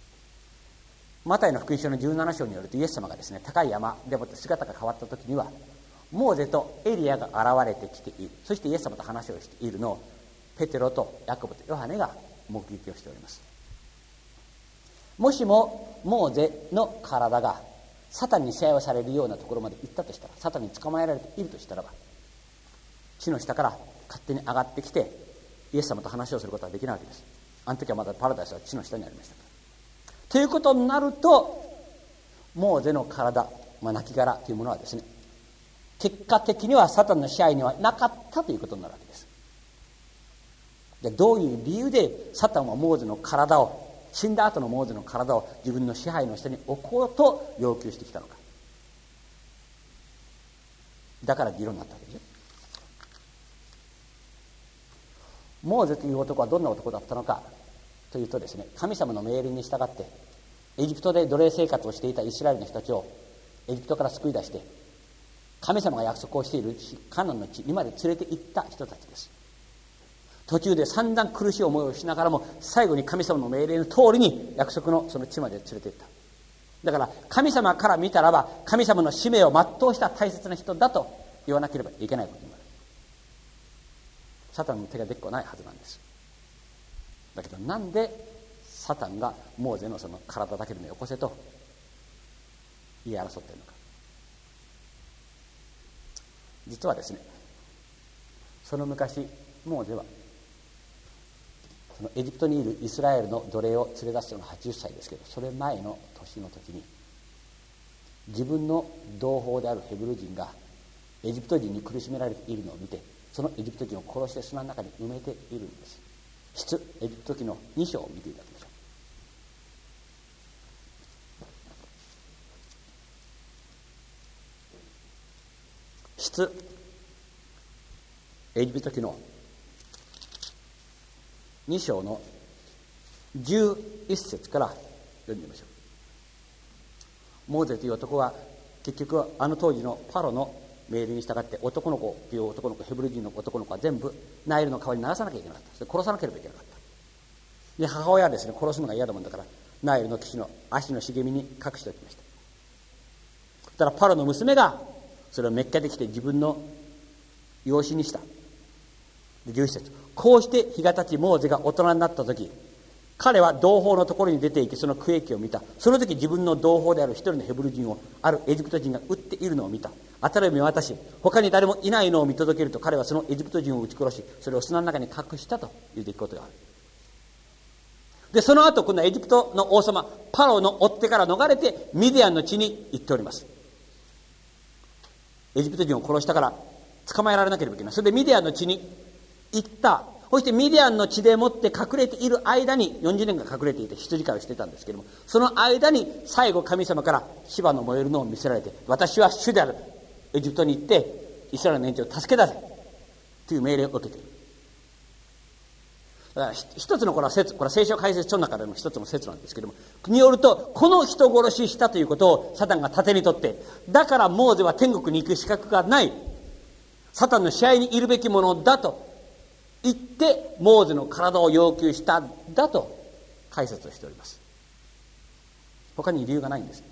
マタイの福音書のじゅうなな章によると、イエス様がですね、高い山でもって姿が変わった時には、モーゼとエリアが現れてきている。そしてイエス様と話をしているのをペテロとヤコブとヨハネが目撃をしております。もしもモーゼの体がサタンに支配をされるようなところまで行ったとしたら、サタンに捕まえられているとしたらば、地の下から勝手に上がってきてイエス様と話をすることはできないわけです。あの時はまだパラダイスは地の下にありましたから。ということになると、モーゼの体、まあ、亡骸というものはですね、結果的にはサタンの支配にはなかったということになるわけです。で、どういう理由でサタンはモーゼの体を、死んだ後のモーゼの体を自分の支配の下に置こうと要求してきたのか。だから議論になったわけですよ。モーゼという男はどんな男だったのかというとですね、神様の命令に従ってエジプトで奴隷生活をしていたイスラエルの人たちをエジプトから救い出して、神様が約束をしているカナンの地にまで連れて行った人たちです。途中で散々苦しい思いをしながらも、最後に神様の命令の通りに約束のその地まで連れて行った。だから神様から見たらば、神様の使命を全うした大切な人だと言わなければいけないことになる。サタンの手がでっこないはずなんです。だけどなんでサタンがモーゼのその体だけでもよこせと言い争っているのか。実はですね、その昔モーゼはそのエジプトにいるイスラエルの奴隷を連れ出すのがはちじゅっさいですけど、それ前の年の時に自分の同胞であるヘブル人がエジプト人に苦しめられているのを見て、そのエジプト人を殺して砂の中に埋めているんです。出エジプト記のに章を見ていただきましょう。出エジプト記のに章のじゅういっ節から読んでみましょう。モーゼという男は結局はあの当時のパロの命令に従って男の子という男の子、ヘブル人の男の子は全部ナイルの川に流さなきゃいけなかった。それ殺さなければいけなかった。で、母親はですね、殺すのが嫌だもんだからナイルの岸の足の茂みに隠しておきました。そしたらパロの娘がそれをめっけてきて自分の養子にした。で、じゅういっ節、こうして日が経ちモーゼが大人になった時、彼は同胞のところに出て行き、その区域を見た。その時自分の同胞である一人のヘブル人をあるエジプト人が撃っているのを見た。辺りを見渡し、他に誰もいないのを見届けると、彼はそのエジプト人を撃ち殺し、それを砂の中に隠したという出来事がある。で、その後今度はエジプトの王様パロの追っ手から逃れてミディアンの地に行っております。エジプト人を殺したから捕まえられなければいけない。それでミディアンの地に行った。そしてミディアンの地でもって隠れている間に、よんじゅうねんが隠れていて羊飼いをしてたんですけれども、その間に最後神様から火花の燃えるのを見せられて、私は主である、エジプトに行ってイスラエルの連中を助け出せという命令を受けている。だから一つのこれは説、これは聖書解説書の中でも一つの説なんですけれども、によると、この人殺ししたということをサタンが盾にとって、だからモーゼは天国に行く資格がない、サタンの支配にいるべきものだと言ってモーゼの体を要求したんだと解説をしております。他に理由がないんです。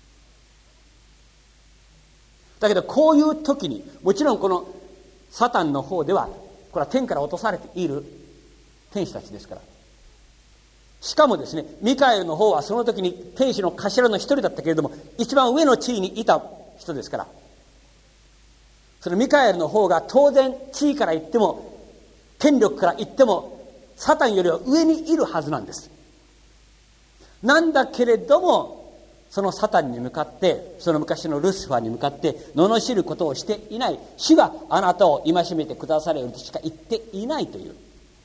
だけどこういう時に、もちろんこのサタンの方ではこれは天から落とされている天使たちですから、しかもですね、ミカエルの方はその時に天使の頭の一人だったけれども、一番上の地位にいた人ですから、そのミカエルの方が当然地位から言っても権力から言ってもサタンよりは上にいるはずなんです。なんだけれども、そのサタンに向かって、その昔のルシファーに向かって罵ることをしていない。主があなたを戒めてくだされるとしか言っていないという。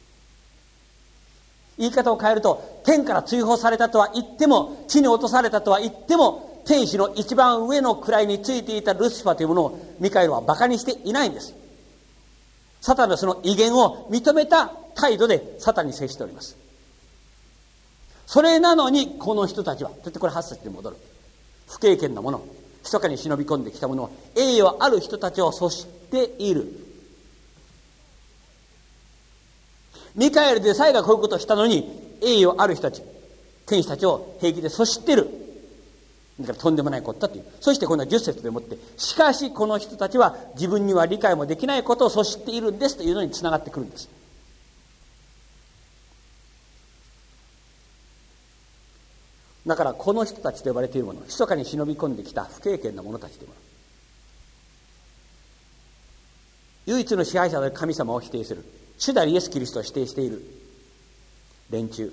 言い方を変えると、天から追放されたとは言っても、地に落とされたとは言っても、天使の一番上の位についていたルシファーというものをミカエルは馬鹿にしていないんです。サタンのその威厳を認めた態度でサタンに接しております。それなのにこの人たちは、とってこれはち節に戻る、不経験なもの、密かに忍び込んできたもの、栄誉ある人たちをそしている。ミカエルでさえがこういうことをしたのに、栄誉ある人たち、天使たちを平気でそしている。 だからとんでもないことだという。そして今度はじゅっ節でもって、しかしこの人たちは自分には理解もできないことをそう知っているんですというのにつながってくるんです。だからこの人たちと呼ばれているもの、密かに忍び込んできた不経験な者たちというもの、唯一の支配者で神様を否定する、主であるイエス・キリストを否定している連中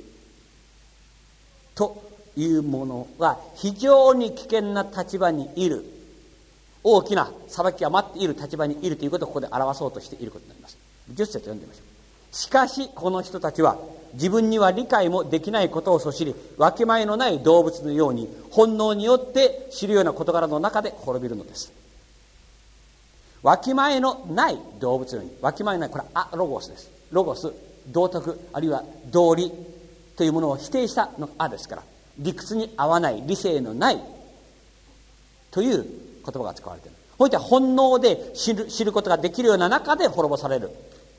というものは非常に危険な立場にいる、大きな裁きが待っている立場にいるということをここで表そうとしていることになります。じゅっ節読んでみましょう。しかしこの人たちは自分には理解もできないことをそしり、わきまえのない動物のように本能によって知るような事柄の中で滅びるのです。わきまえのない動物のように、わきまえのない、これはアロゴスです。ロゴス、道徳、あるいは道理というものを否定したのアですから、理屈に合わない、理性のないという言葉が使われている。こういった本能で知る、知ることができるような中で滅ぼされる。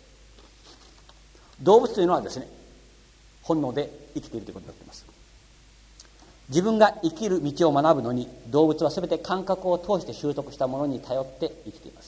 動物というのはですね、本能で生きているということになっています。自分が生きる道を学ぶのに、動物は全て感覚を通して習得したものに頼って生きています。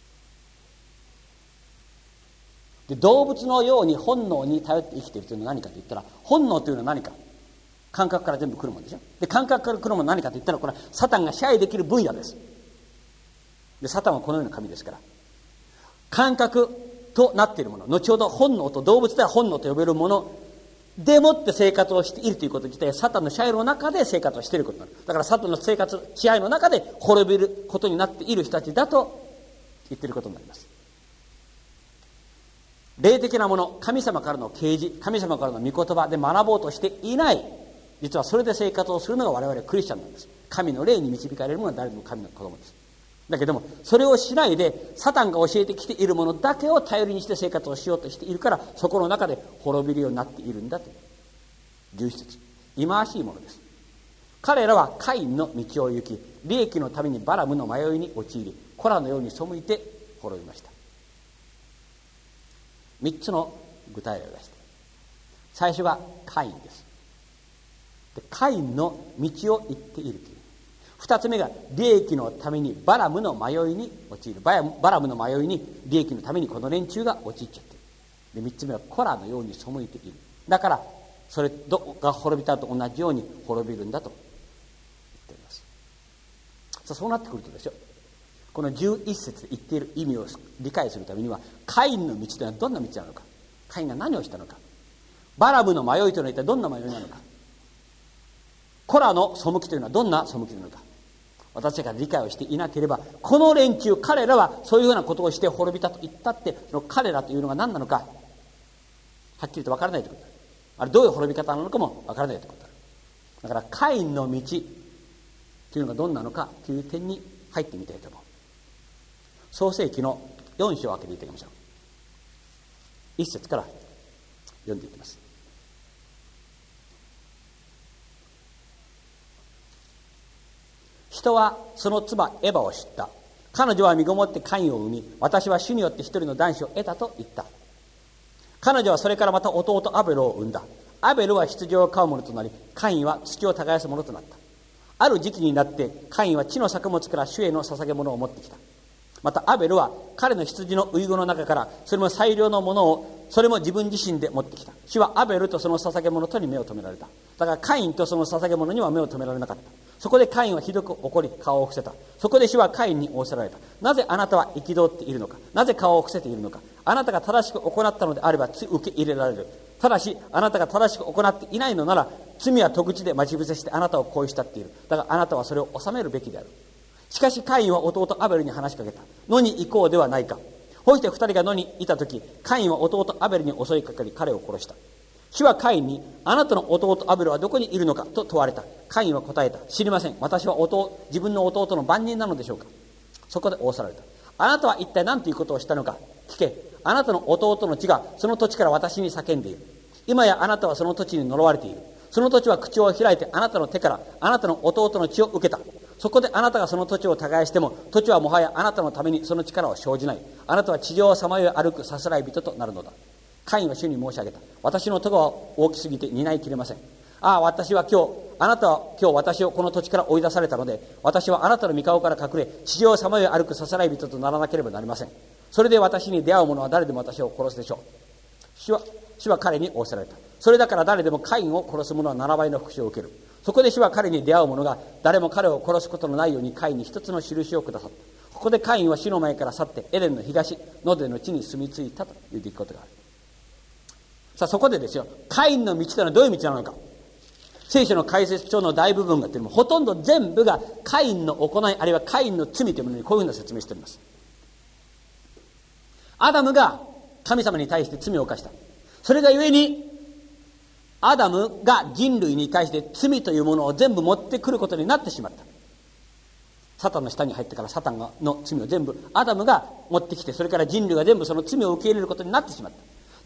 で、動物のように本能に頼って生きているというのは何かと言ったら、本能というのは何か、感覚から全部来るものでしょ。で、感覚から来るものは何かと言ったら、これはサタンが支配できる分野です。で、サタンはこのような神ですから、感覚となっているもの、後ほど本能と、動物では本能と呼べるものでもって生活をしているということ自体、サタンの支配の中で生活をしていることになる。だからサタンの生活、支配の中で滅びることになっている人たちだと言っていることになります。霊的なもの、神様からの啓示、神様からの御言葉で学ぼうとしていない、実はそれで生活をするのが我々クリスチャンなんです。神の霊に導かれるものは誰でも神の子供です。だけどもそれをしないでサタンが教えてきているものだけを頼りにして生活をしようとしているから、そこの中で滅びるようになっているんだと。じゅういち節、忌まわしいものです。彼らはカインの道を行き、利益のためにバラムの迷いに陥り、コラのように背いて滅びました。みっつの具体例を出して、最初がカインです。で、カインの道を行っているという。二つ目が利益のためにバラムの迷いに陥る。バラムの迷いに利益のためにこの連中が陥っちゃっている。で、三つ目はコラのように背いている。だからそれが滅びたと同じように滅びるんだと言っています。さあ、そうなってくるとですよ、このじゅういち節で言っている意味を理解するためには、カインの道というのはどんな道なのか、カインが何をしたのか、バラムの迷いというのは一体どんな迷いなのか、コラの背きというのはどんな背きなのか、私たちが理解をしていなければ、この連中、彼らはそういうふうなことをして滅びたと言ったって、その彼らというのが何なのかはっきりと分からないということだ。あれどういう滅び方なのかも分からないということだ。だからカインの道というのがどんなのかという点に入ってみたいと思う。創世記のよん章を開けていただきましょう。一節から読んでいきます。人はその妻エバを知った。彼女は身ごもってカインを産み、私は主によって一人の男子を得たと言った。彼女はそれからまた弟アベルを産んだ。アベルは羊を飼う者となり、カインは土を耕す者となった。ある時期になってカインは地の作物から主への捧げ物を持ってきた。またアベルは彼の羊の遺語の中からそれも最良のものをそれも自分自身で持ってきた。主はアベルとその捧げ物とに目を留められた。だからカインとその捧げ物には目を留められなかった。そこでカインはひどく怒り顔を伏せた。そこで主はカインに仰せられた。なぜあなたは憤っているのか、なぜ顔を伏せているのか。あなたが正しく行ったのであれば受け入れられる。ただしあなたが正しく行っていないのなら罪は戸口で待ち伏せしてあなたを恋したっている。だからあなたはそれを収めるべきである。しかしカインは弟アベルに話しかけた。野に行こうではないか。こうして二人が野にいたとき、カインは弟アベルに襲いかかり彼を殺した。主はカインに、あなたの弟アベルはどこにいるのかと問われた。カインは答えた。知りません。私は弟自分の弟の番人なのでしょうか。そこで仰せられた。あなたは一体何ということをしたのか。聞け。あなたの弟の血がその土地から私に叫んでいる。今やあなたはその土地に呪われている。その土地は口を開いてあなたの手からあなたの弟の血を受けた。そこであなたがその土地を耕しても土地はもはやあなたのためにその力を生じない。あなたは地上をさまよい歩くさすらい人となるのだ。カインは主に申し上げた。私の咎は大きすぎて担いきれません。 ああ、私は今日、あなたは今日私をこの土地から追い出されたので、私はあなたの御顔から隠れ、地上をさまよい歩くささらい人とならなければなりません。それで私に出会う者は誰でも私を殺すでしょう。主は、主は彼に仰せられた。それだから誰でもカインを殺す者はななばいの復讐を受ける。そこで主は彼に出会う者が誰も彼を殺すことのないようにカインに一つの印をくださった。ここでカインは主の前から去ってエデンの東、ノデの地に住み着いたという出来事がある。さあそこでですよ、カインの道というのはどういう道なのか。聖書の解説書の大部分がというのもほとんど全部がカインの行い、あるいはカインの罪というものにこういうふうな説明しております。アダムが神様に対して罪を犯した。それがゆえにアダムが人類に対して罪というものを全部持ってくることになってしまった。サタンの下に入ってからサタンの罪を全部アダムが持ってきて、それから人類が全部その罪を受け入れることになってしまった。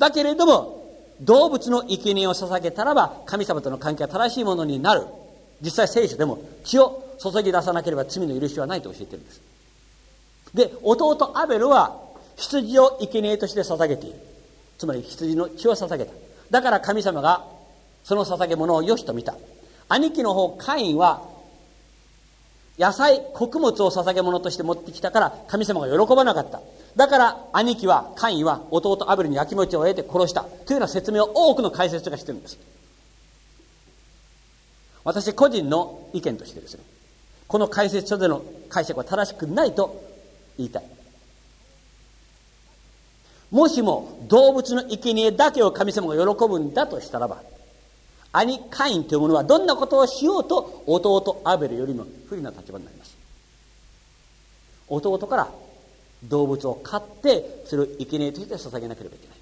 だけれども動物の生贄を捧げたらば神様との関係は正しいものになる。実際聖書でも血を注ぎ出さなければ罪の許しはないと教えているんです。で、弟アベルは羊を生贄として捧げている。つまり羊の血を捧げた。だから神様がその捧げ物を良しと見た。兄貴の方カインは野菜、穀物を捧げ物として持ってきたから神様が喜ばなかった。だから兄貴はカインは弟アベルに焼きもちを得て殺したというような説明を多くの解説がしているんです。私個人の意見としてですね、この解説書での解釈は正しくないと言いたい。もしも動物の生贄だけを神様が喜ぶんだとしたらば、兄カインというものはどんなことをしようと弟アベルよりも不利な立場になります。弟から動物を買ってそれを生贄として捧げなければいけない。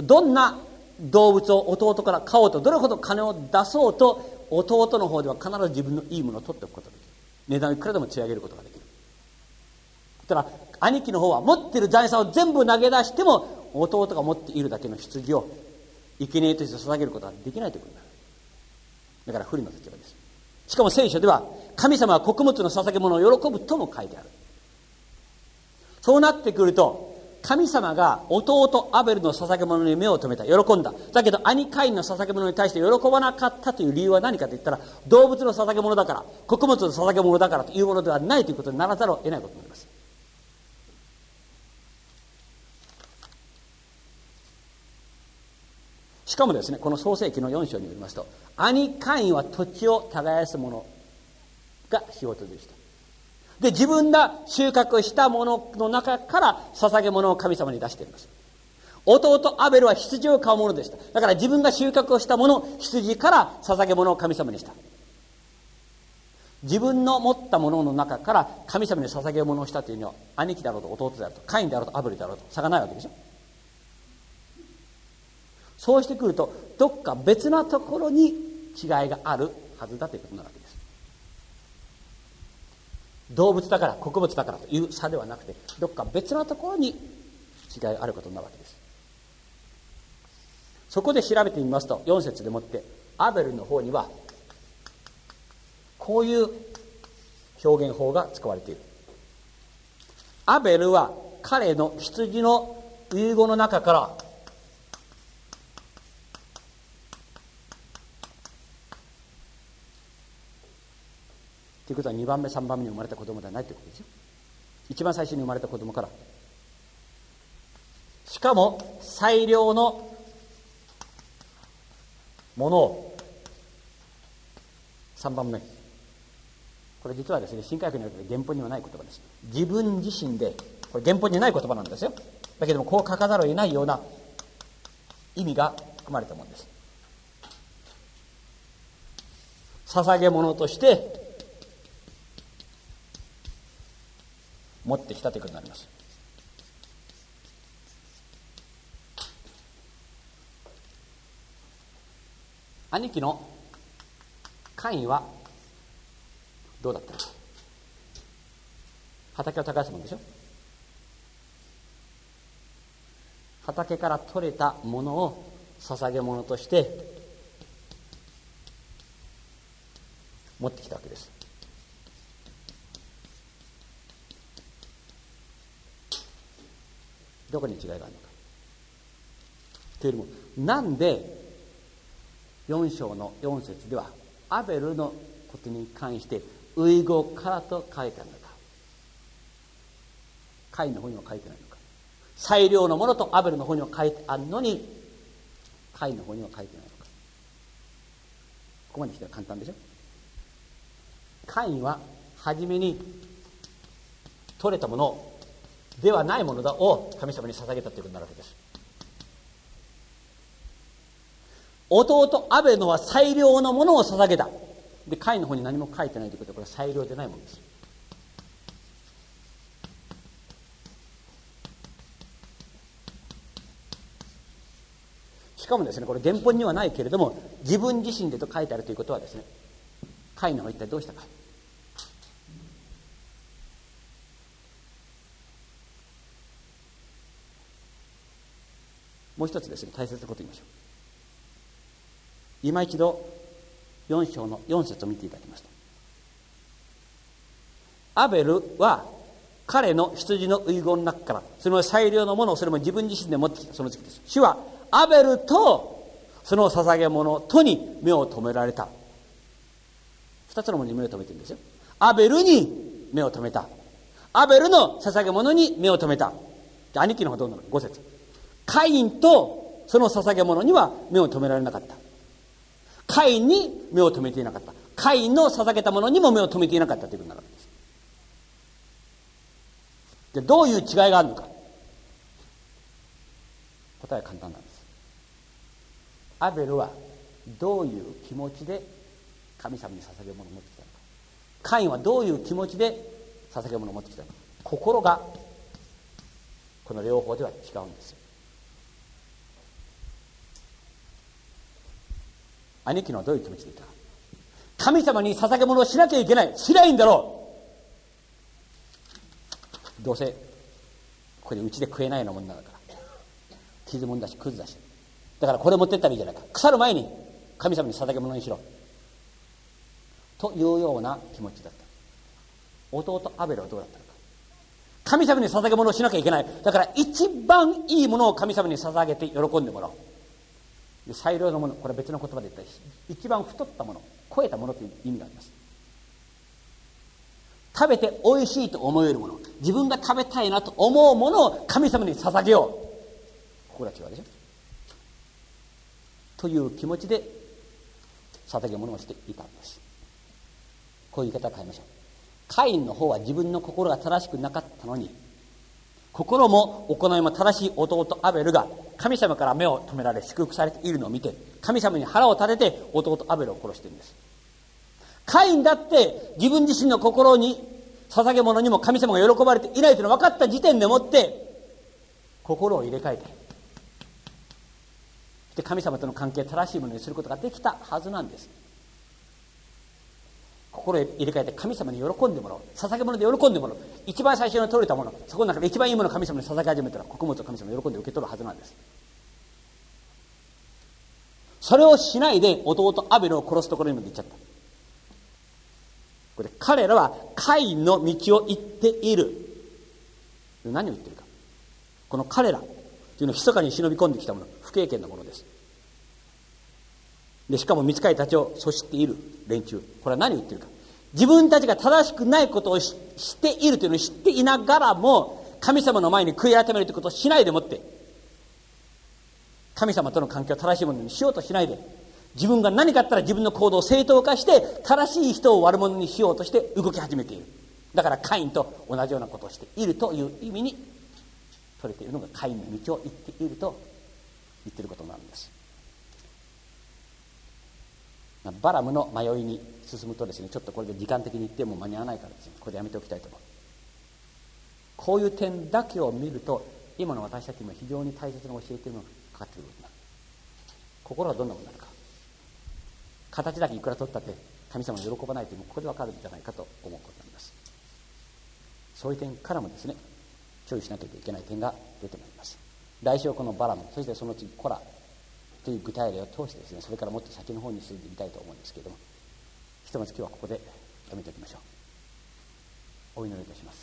どんな動物を弟から買おうと、どれほど金を出そうと弟の方では必ず自分のいいものを取っておくことができる。値段をいくらでも釣り上げることができる。だから兄貴の方は持っている財産を全部投げ出しても弟が持っているだけの羊を生贄として捧げることはできないということになる。だから不利な立場です。しかも聖書では神様は穀物の捧げ物を喜ぶとも書いてある。そうなってくると神様が弟アベルの捧げ物に目を留めた、喜んだ。だけど兄カインの捧げ物に対して喜ばなかったという理由は何かといったら、動物の捧げ物だから、穀物の捧げ物だからというものではないということにならざるを得ないことになります。しかもですね、この創世記のよん章によりますと、兄カインは土地を耕す者が仕事でした。で、自分が収穫したものの中から捧げ物を神様に出しています。弟アベルは羊を買うものでした。だから自分が収穫をしたもの、羊から捧げ物を神様にした。自分の持ったものの中から神様に捧げ物をしたというのは、兄貴だろうと弟であると、カインであろうとアベルであろうと差がないわけでしょ。そうしてくるとどっか別なところに違いがあるはずだということなわけです。動物だから穀物だからという差ではなくて、どっか別なところに違いがあることになるわけです。そこで調べてみますと、よん節でもってアベルの方にはこういう表現法が使われている。アベルは彼の羊の遺語の中からということはにばんめさんばんめに生まれた子供ではないということですよ。一番最初に生まれた子供から、しかも最良のものをさんばんめ、これ実はですね、新科学によって原本にはない言葉です。自分自身で、これ原本にない言葉なんですよ。だけどもこう書かざるを得ないような意味が含まれたものです。捧げ物として持ってきたということになります。兄貴のカインはどうだったのか。畑を耕すもんでしょ。畑から取れたものを捧げ物として持ってきたわけです。どこに違いがあるのかというよりも、なんでよん章のよん節ではアベルのことに関して遺語からと書いてあるのか、カインの方には書いてないのか。最良のものとアベルの方には書いてあるのにカインの方には書いてないのか。ここまで来たら簡単でしょ。カインは初めに取れたものではないものだを神様に捧げたということになるわけです。弟アベルのは最良のものを捧げた。でカインの方に何も書いてないということはこれは最良でないものです。しかもですね、これ原本にはないけれども自分自身でと書いてあるということはですね、カインの方は一体どうしたか。もう一つですね、大切なことを言いましょう。今一度よん章のよん節を見ていただきますと、アベルは彼の羊の遺言の中からその最良のものをそれも自分自身で持ってきたその時です。主はアベルとその捧げ物とに目を留められた。二つのものに目を留めてるんですよ。アベルに目を留めた。アベルの捧げ物に目を留めた。兄貴の方どうなの？ご節。カインとその捧げ物には目を留められなかった。カインに目を留めていなかった。カインの捧げたものにも目を留めていなかったということになるわけです。でどういう違いがあるのか。答えは簡単なんです。アベルはどういう気持ちで神様に捧げ物を持ってきたのか。カインはどういう気持ちで捧げ物を持ってきたのか。心がこの両方では違うんですよ。兄貴のはどういう気持ちでいたか。神様に捧げ物をしなきゃいけない。しないんだろう。どうせこれうちで食えないようなもんだから傷もんだしクズだし、だからこれ持ってったらいいじゃないか。腐る前に神様に捧げ物にしろというような気持ちだった。弟アベルはどうだったのか。神様に捧げ物をしなきゃいけない。だから一番いいものを神様に捧げて喜んでもらおう。で最良のもの、これは別の言葉で言ったら一番太ったもの、肥えたものという意味があります。食べておいしいと思えるもの、自分が食べたいなと思うものを神様に捧げよう。ここが違うでしょ。という気持ちで捧げ物をしていたんです。こういう言い方を変えましょう。カインの方は自分の心が正しくなかったのに、心も行いも正しい弟アベルが神様から目を止められ祝福されているのを見て、神様に腹を立てて弟アベルを殺しているんです。カインだって自分自身の心に捧げ物にも神様が喜ばれていないというのが分かった時点でもって心を入れ替えて、で神様との関係正しいものにすることができたはずなんです。心を入れ替えて神様に喜んでもらおう。捧げ物で喜んでもらおう。一番最初に取れたもの、そこの中で一番いいものを神様に捧げ始めたら穀物を神様に喜んで受け取るはずなんです。それをしないで弟アベルを殺すところにまで行っちゃった。これ彼らはカインの道を行っている。何を言ってるか。この彼らというのは密かに忍び込んできたもの、不経験なものです。でしかも御使いたちをそしている連中、これは何を言ってるか。自分たちが正しくないことを し, しているというのを知っていながらも神様の前に悔い改めるということをしないでもって、神様との関係を正しいものにしようとしないで、自分が何かあったら自分の行動を正当化して正しい人を悪者にしようとして動き始めている。だからカインと同じようなことをしているという意味に取れているのが、カインの道を行っていると言っていることなんです。バラムの迷いに進むとですね、ちょっとこれで時間的に言っても間に合わないからですね、ここでやめておきたいと思う。こういう点だけを見ると、今の私たちにも非常に大切な教えというのがかかってくることになる。心はどんなものなのか、形だけいくら取ったって神様の喜ばないというのもここで分かるんじゃないかと思うことになります。そういう点からもですね、注意しなければいけない点が出てまいります。来週はこのバラム、そしてその次コラという具体例を通してですね、それからもっと先の方に進んでみたいと思うんですけれども、ひとまず今日はここでやめておきましょう。お祈りいたします。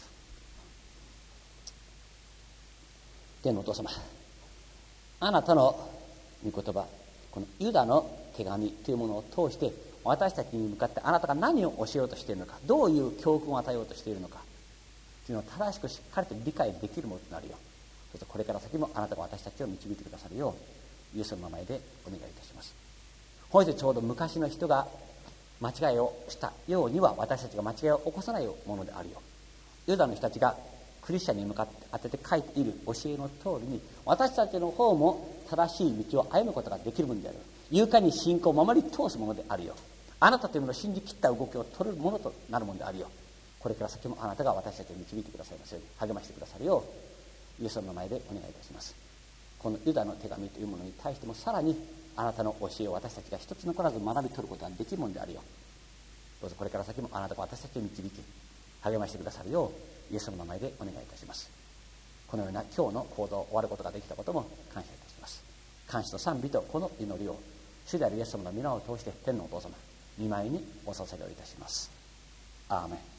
天のお父様、あなたの御言葉、このユダの手紙というものを通して私たちに向かってあなたが何を教えようとしているのか、どういう教訓を与えようとしているのかというのを正しくしっかりと理解できるものとなるよ。そしてこれから先もあなたが私たちを導いてくださるようイエスの名前でお願いいたします。本日ちょうど昔の人が間違いをしたようには私たちが間違いを起こさないものであるよ。ユダの人たちがクリスチャンに向かって当てて書いている教えの通りに私たちの方も正しい道を歩むことができるものである。勇敢に信仰を守り通すものであるよ。あなたというものを信じきった動きを取るものとなるものであるよ。これから先もあなたが私たちを導いてくださいますように励ましてくださるようイエスの名前でお願いいたします。このユダの手紙というものに対してもさらにあなたの教えを私たちが一つ残らず学び取ることができるものであるよ。どうぞこれから先もあなたが私たちを導き励ましてくださるようイエスの名前でお願いいたします。このような今日の講座を終わることができたことも感謝いたします。感謝と賛美とこの祈りを主であるイエス様の皆を通して天のお父様御前にお捧げをいたします。アーメン。